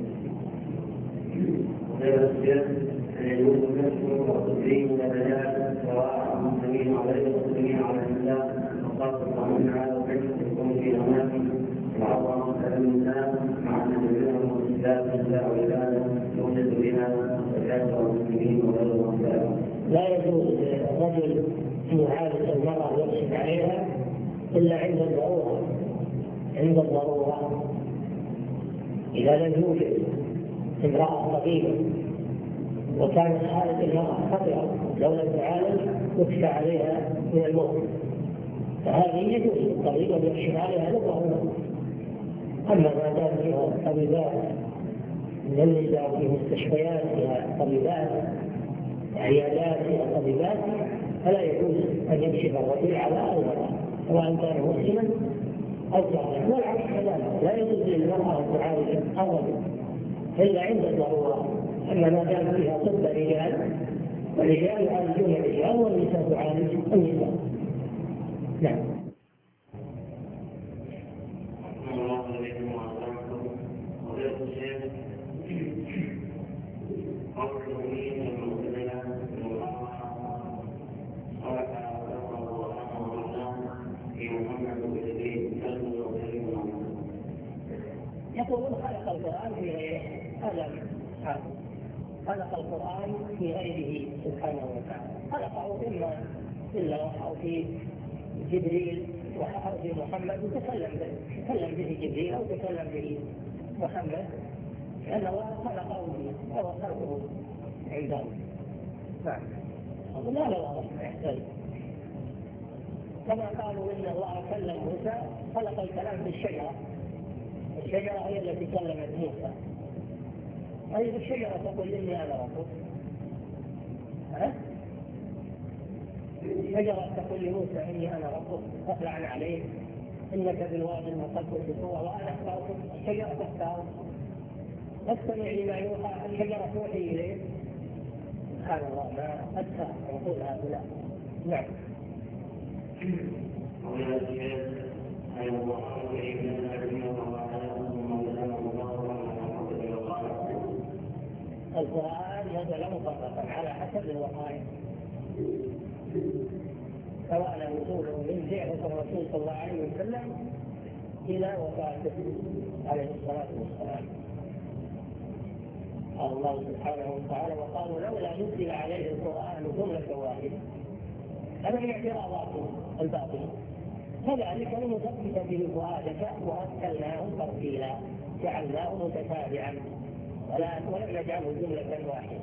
غير السياسة أن يجوز النشر والتدريب والبيان سواء المسلمين على المسلمين على النساء وخاصة من هذا الفكر يكون في أماكن العظمى النساء مع تدريبهم والإسلام النساء والعبادة يوجد بها زكاة المسلمين وغير المسلمين. لا يجوز الرجل يعالج المرأة ويكشف عليها إلا عند الضرورة عند الضرورة إذا لم يوجد امرأة طبيبة وكانت حالة المرأة خطرة لو لم تعالج يخشى عليها من الموت فهذه يجوز الطبيب أن يكشف عليها للضرورة. أما ما دام فيها طبيبات من النساء في مستشفيات فيها طبيبات عيادات فيها طبيبات فلا يجوز أن يكشف الرجل على المرأة سواء كان مسلما أو كافرا والعكس كذلك لا يجوز للمرأة أن تعالج أبدا إلا عند الضرورة. أما ما دام فيها طب رجال والرجال يعالجون الرجال والنساء تعالج النساء. نعم. يقولون خلق القرآن في غيره هذا خلق القرآن في غيره سبحانه وتعالى خلقه إما في اللوح أو في جبريل وحفظ في محمد وتكلم به تكلم به جبريل أو تكلم به محمد لأن الله خلقه به أو خلقه عنده. نعم. لا لا واضح يحتاج كما قالوا إن الله كلم موسى خلق الكلام بالشجرة الشجرة هي التي كلمت موسى. طيب الشجرة تقول إني أنا ربك ها؟ الشجرة تقول لموسى إني أنا ربك فاخلع عليه إنك بالوادي المقدس طوى وأنا أختارك. الشجرة تختار تستمع لما يوحى الشجرة توحي إليه. سبحان الله ما أدفع عقول هؤلاء. نعم. القرآن نزل مفرقا على حسب الوقائع سواء نزوله من بعثة الرسول صلى الله عليه وسلم إلى وفاته عليه الصلاة والسلام. قال الله سبحانه وتعالى وقالوا لولا نزل عليه القرآن جملة واحدة. هذا من اعتراضات الباطل كذلك لنثبت به فؤادك وأرسلناه ترتيلا جعلناه متتابعا ولم نجعله جملة واحدة.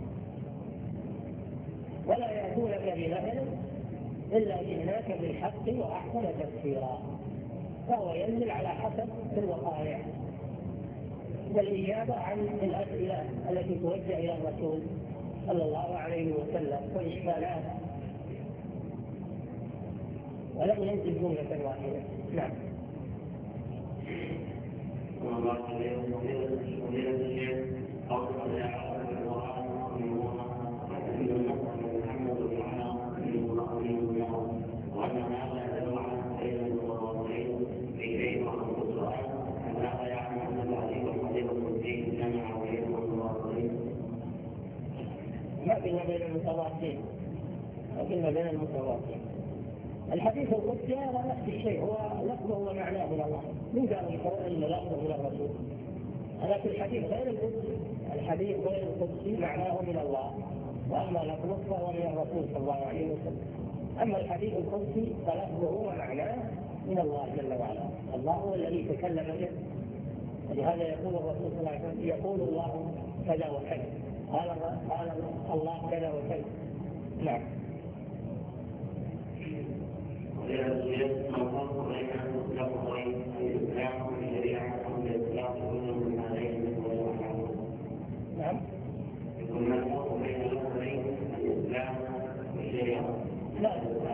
ولا يأتونك بمثل إلا جئناك بالحق وأحسن تفسيرا. فهو ينزل على حسب الوقائع والإجابة عن الأسئلة التي توجه إلى الرسول صلى الله عليه وسلم والإشكالات ولم ينزل جملة واحدة. نعم. محمد قلنا بين المتواصلين قلنا بين المتواصلين. الحديث القدسي هذا نفس الشيء، هو لفظه ومعناه من الله، من قال إن لفظه من الرسول. لكن الحديث غير القدسي، الحديث غير القدسي معناه من الله، وأما لفظه فهو من الرسول صلى الله عليه وسلم. أما الحديث القدسي فلفظه ومعناه من الله جل وعلا، الله هو الذي تكلم به. ولهذا يقول الرسول صلى الله عليه وسلم يقول الله كذا وكذا، قال قال الله كذا وكذا. نعم. نعم. يكون الفرق بين الأمرين الإسلام والشريعة. لا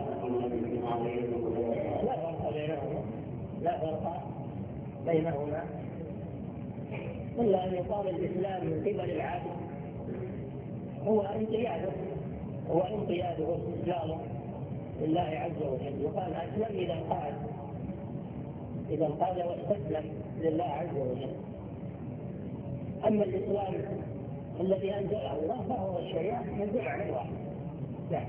لا فرق بينهما، لا فرق بينهما إلا أن يقال الإسلام من قبل العبد هو انقياده هو انقياده استسلامه لله عز وجل. يقال أسلم إذا انقاد إذا انقاد واستسلم لله عز وجل. أما الإسلام الذي أنزله الله فهو الشريعة من بمعنى واحد. نعم.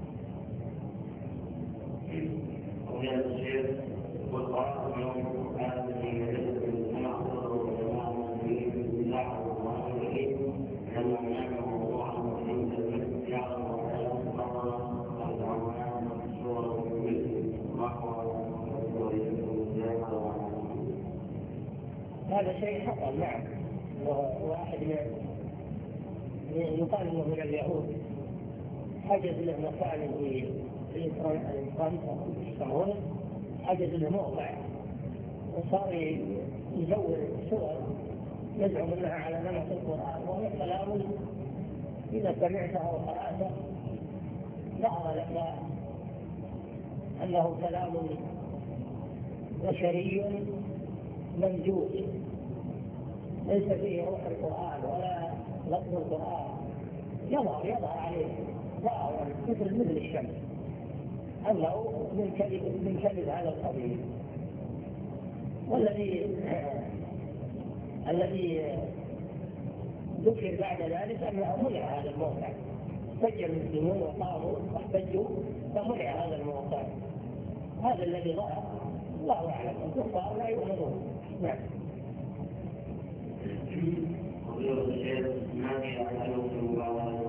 ومن الشيخ والقرآن يوم هذه المجلة المعصرة والجماعة في الله وعليه لما كان موضوعا مهما يعلم ويعلم الله العنوان والصورة هذا شيء حصل. نعم. واحد من يقال انه من اليهود حجز له مكان في الإنسان يسمونه، حجز له موضع وصار يزور صور يزعم انها على نمط القرآن، وهي كلام اذا سمعتها وقرأته ظهر لك انه كلام بشري منجوز ليس فيه روح القرآن ولا لفظ القرآن، يظهر يظهر عليه ظاهرا مثل مثل الشمس أنه من كلمة من كلمة هذا القبيل. والذي الذي ذكر بعد ذلك أنه منع هذا الموقع، سجل المسلمون وقاموا واحتجوا فمنع هذا الموقع. هذا الذي ظهر الله أعلم، الكفار لا يؤمنون. نعم. وغير الشيخ ما هي أعلم في المباراة؟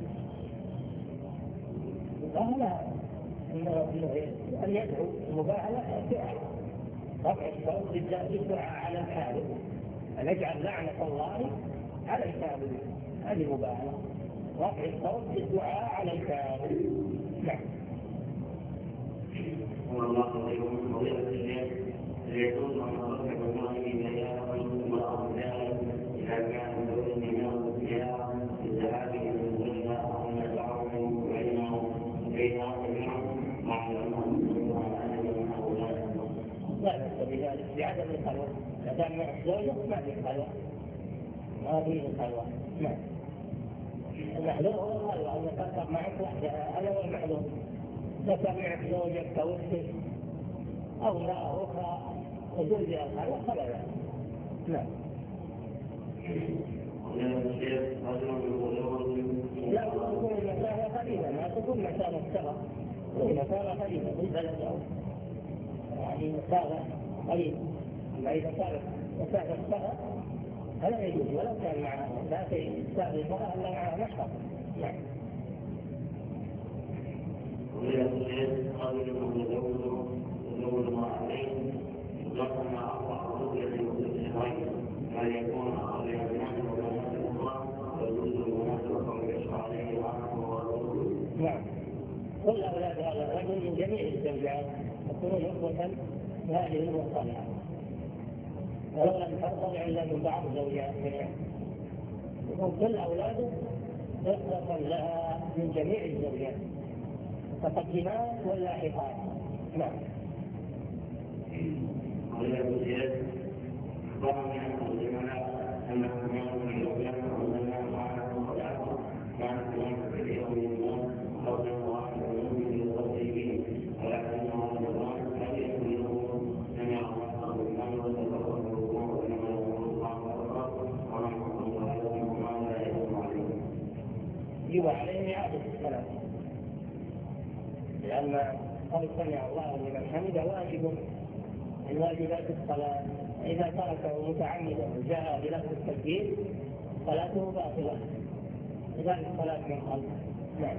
لا أن يدعو المباهلة الدعاء، رفع الصوت بالدعاء على الكاذب، أن يجعل لعنة الله على الكاذب، هذه مباهلة، رفع الصوت بالدعاء على الكاذب. نعم. والله عليكم فضيلة الشيخ يجوز أن أرفع الله بيانا وأرجاء إذا كان دون من الزيارة في الذهاب إلى الدنيا أو ندعوهم بينهم بينهم مع لا بأس بذلك بعدم الخلوة، ما دام مع الزوجة ما في خلوة، ما في خلوة. نعم. المحذور هو الخلوة، أن يتفق معك وحدها، أنا والمحذور. إذا كان معك زوجك توسل أو امرأة أخرى تدل بها الخلوة فلا بأس. نعم. لا تكون المسافة قريبة، ما تكون مسافة سفر، مسافة قريبة من بلد أو يعني مسافة قريبة. أما إذا كانت مسافة سفر فلا يجوز ولو كان معها لا تستقبل المرأة إلا معها مشرف. نعم. وإذا الشيخ قال لهم يزوج يزوج مرأتين يطلق مع أربع رؤية للشهرين هل يكون أقل من نعم. كل أولاد هذا الرجل من جميع الزوجات يكونون إخوة هذه الوصايا، ولو لم ترضع إلا من بعض زوجاتها، يكون كل أولاده إخوة لها من جميع الزوجات، متقدمات واللاحقات. نعم. يجب عليهم إعادة الصلاة، لأن قول سمع الله لمن حمده واجب من واجبات الصلاة، إذا تركه متعمدا وجاء بلفظ التكبير صلاته باطلة، إذا الصلاة من خلف. نعم.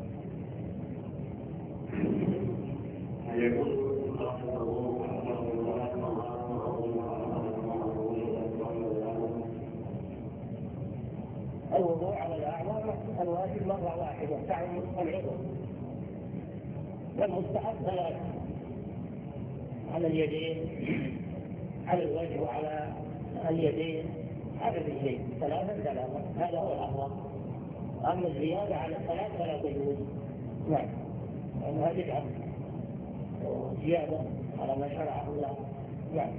الوضوء على الأعضاء الواجب مرة واحدة تعم العضو، والمستحب ثلاث: على اليدين، على الوجه وعلى اليدين، على الرجلين، ثلاثة ثلاثة، هذا هو الأفضل. أما الزيادة على الثلاث فلا تجوز. نعم، لأنها بدعة زيادة على ما شرعه الله. نعم.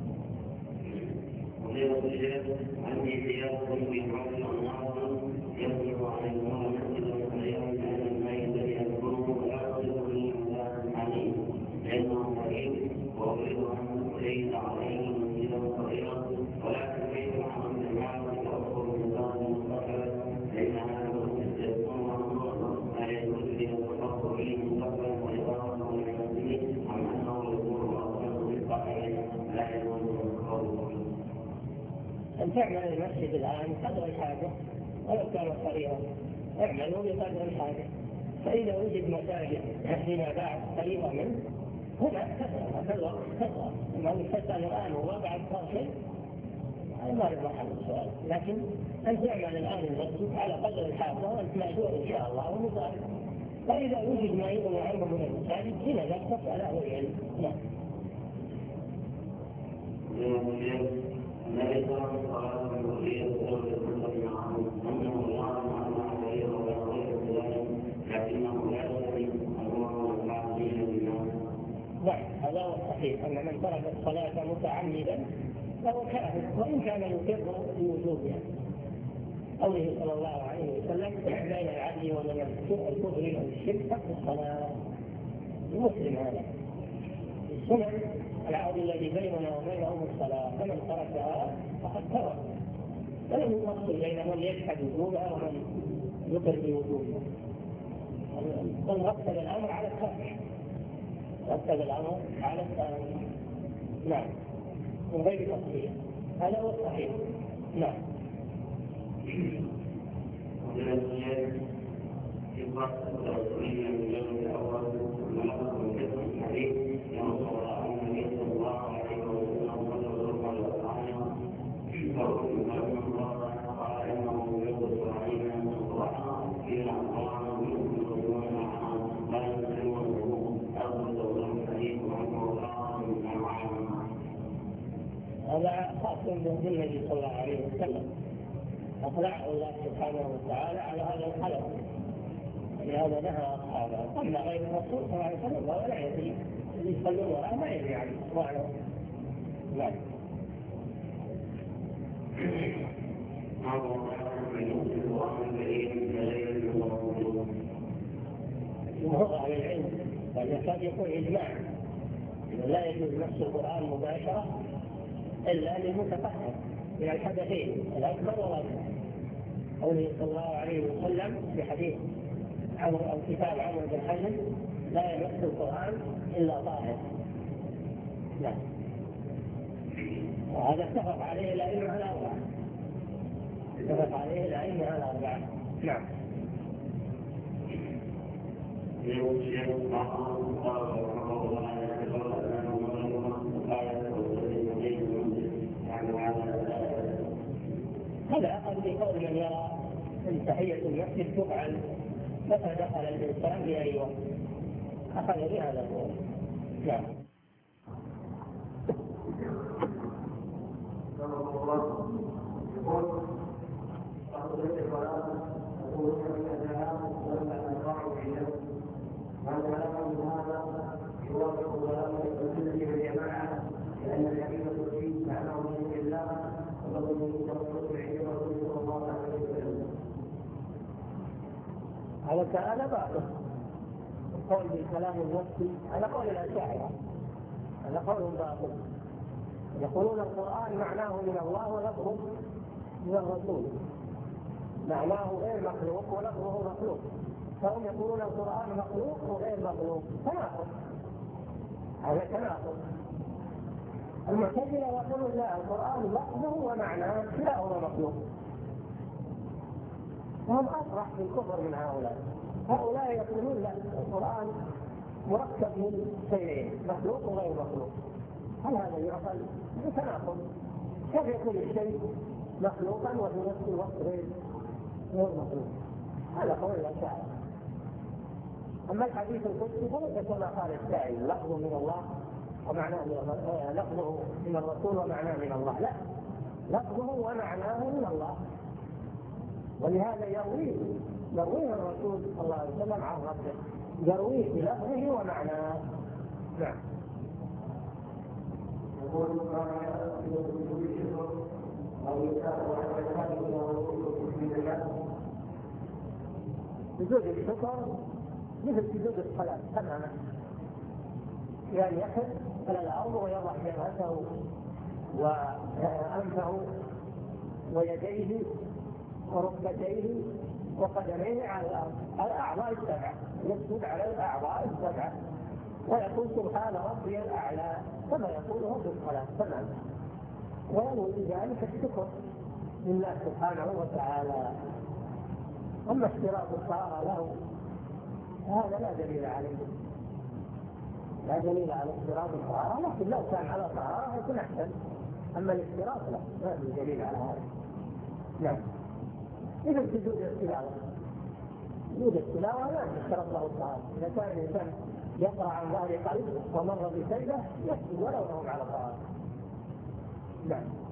عندي زيادة في حول النار يطلق على المؤمن والخير على الماء الذي يكون يأخذ من عليه لأنه قريب وأريد أن أزيد عليه منزلا صغيرا ولكن كيف عن المعرفة أكبر من ذلك المستقبل لأن هذا المسجد يكون لا يجوز للتفكر به مستقبلا وإضافة للمسجد عن أنه يكون أفضل بالقائل لا يجوز القول. أن تعمل المسجد الآن قدر الحاجة ولو كان صغيرا، اعملوا بقدر الحاجة، فإذا وجد مساجد فيما بعد قريبة منه هنا كثرة كالوقت كثرة، ما يفتن الآن وما بعد صار شيء، هذا ما يبقى حل السؤال. لكن أن تعمل الآن المسجد على قدر الحاجة وأنت مأجور إن شاء الله ومضارب، فإذا وجد ما يغني عنه من المساجد هنا لا تسأل أهل العلم. نعم. النبي صلى الله عليه وسلم يقول لكل معه انه يعلم انه غير ولا غير ذلك لكنه لا يدري انه المعصيه بالله. نعم، هذا هو الصحيح، ان من ترك الصلاه متعمدا فهو كافر وان كان يقر بوجوبها. قوله صلى الله عليه وسلم: بين العدل وبين الكفر والشرك ترك الصلاه. المسلم هذا السنن العهد الذي بيننا وبينهم الصلاة، فمن تركها فقد كفر، فلم يفصل بين من يجحد وجوبها ومن يقر بوجوبها، بل رتب الأمر على الترك، رتب الأمر على الترك. نعم، من غير تفصيل، هذا هو الصحيح. نعم. في بعض التوصيل من اليوم الأول ونحن من الحديث ينصر على النبي صلى الله عليه وسلم صلى الله عليه وسلم فهو من الله قال إنه يقص علينا من الصلاة في الأمر ويقصون لا يسلمونه أفضل الحديث عنه الله من العالم. هذا خاص بالنبي صلى الله عليه وسلم، أطلع الله سبحانه وتعالى على هذا الخلق، لهذا نهى أصحابه. أما غير الرسول صلى الله عليه وسلم ولا يدري، اللي يصلون وراء ما يدري عنه وعنه. نعم. جمهور أهل العلم بل يكاد يكون إجماع لا يجوز نفس القرآن مباشرة إلا للمتفهم من الحدثين الأكبر والأصغر. قوله صلى الله عليه وسلم في حديث عمرو أو كتاب عمرو بن حزم: لا يمس القرآن إلا طاهر. نعم. وهذا اتفق عليه الأئمة على أربعة، اتفق عليه الأئمة على أربعة. نعم. هذا أخذ بقول من يرى أن تحية المسجد تفعل متى دخل الإنسان في أي وقت، أخذ بهذا القول. نعم. لأن الحديث القدسي معناه من الله ومن يتصل به رسول الله عليه وسلم. هذا تعالى باطل. القول بالكلام النفسي هذا قول الأشاعرة، هذا قول باطل. يقولون القرآن معناه من الله ولفظه من الرسول، معناه غير مخلوق ولفظه مخلوق، فهم يقولون القرآن مخلوق وغير مخلوق، تناقض، هذا تناقض. المعتزلة يقولون لا، القرآن لفظه ومعناه كلاهما مخلوق، وهم أصرح في الكفر من هؤلاء. هؤلاء يقولون لا، القرآن مركب من شيئين، مخلوق وغير مخلوق. هل هذا يعقل؟ بتناقض. كيف يكون الشيء مخلوقا وفي نفس الوقت غير مخلوق؟ هذا قول الأشاعرة. أما الحديث القدسي فليس كما قال السائل لفظه من الله ومعناه من الله، لفظه من الرسول ومعناه من الله، لا، لفظه ومعناه من الله، ولهذا يرويه يرويه الرسول صلى الله عليه وسلم عن ربه، يرويه بلفظه ومعناه. نعم. سجود الشكر مثل سجود الصلاة تماما، يعني يحب على الأرض ويضع جبهته وأنفه ويديه وركبتيه وقدميه على الأرض، الأعضاء السبعة، يسجد على الأعضاء السبعة ويقول سبحان ربي الأعلى كما يقوله في الصلاة تماما، وينوي بذلك الشكر لله سبحانه وتعالى. أما اشتراط الطهارة له هذا لا دليل عليه، لا دليل على اشتراط الطهارة، لكن لو كان على طهارة يكون أحسن، أما الاشتراط لا، ما في دليل على هذا. نعم. إذا سجود التلاوة، سجود التلاوة لا يشترط له الطهارة، إذا كان الإنسان يقرأ عن ظهر قلب ومر بسجدة يسجد ولو هم على طهارة. نعم.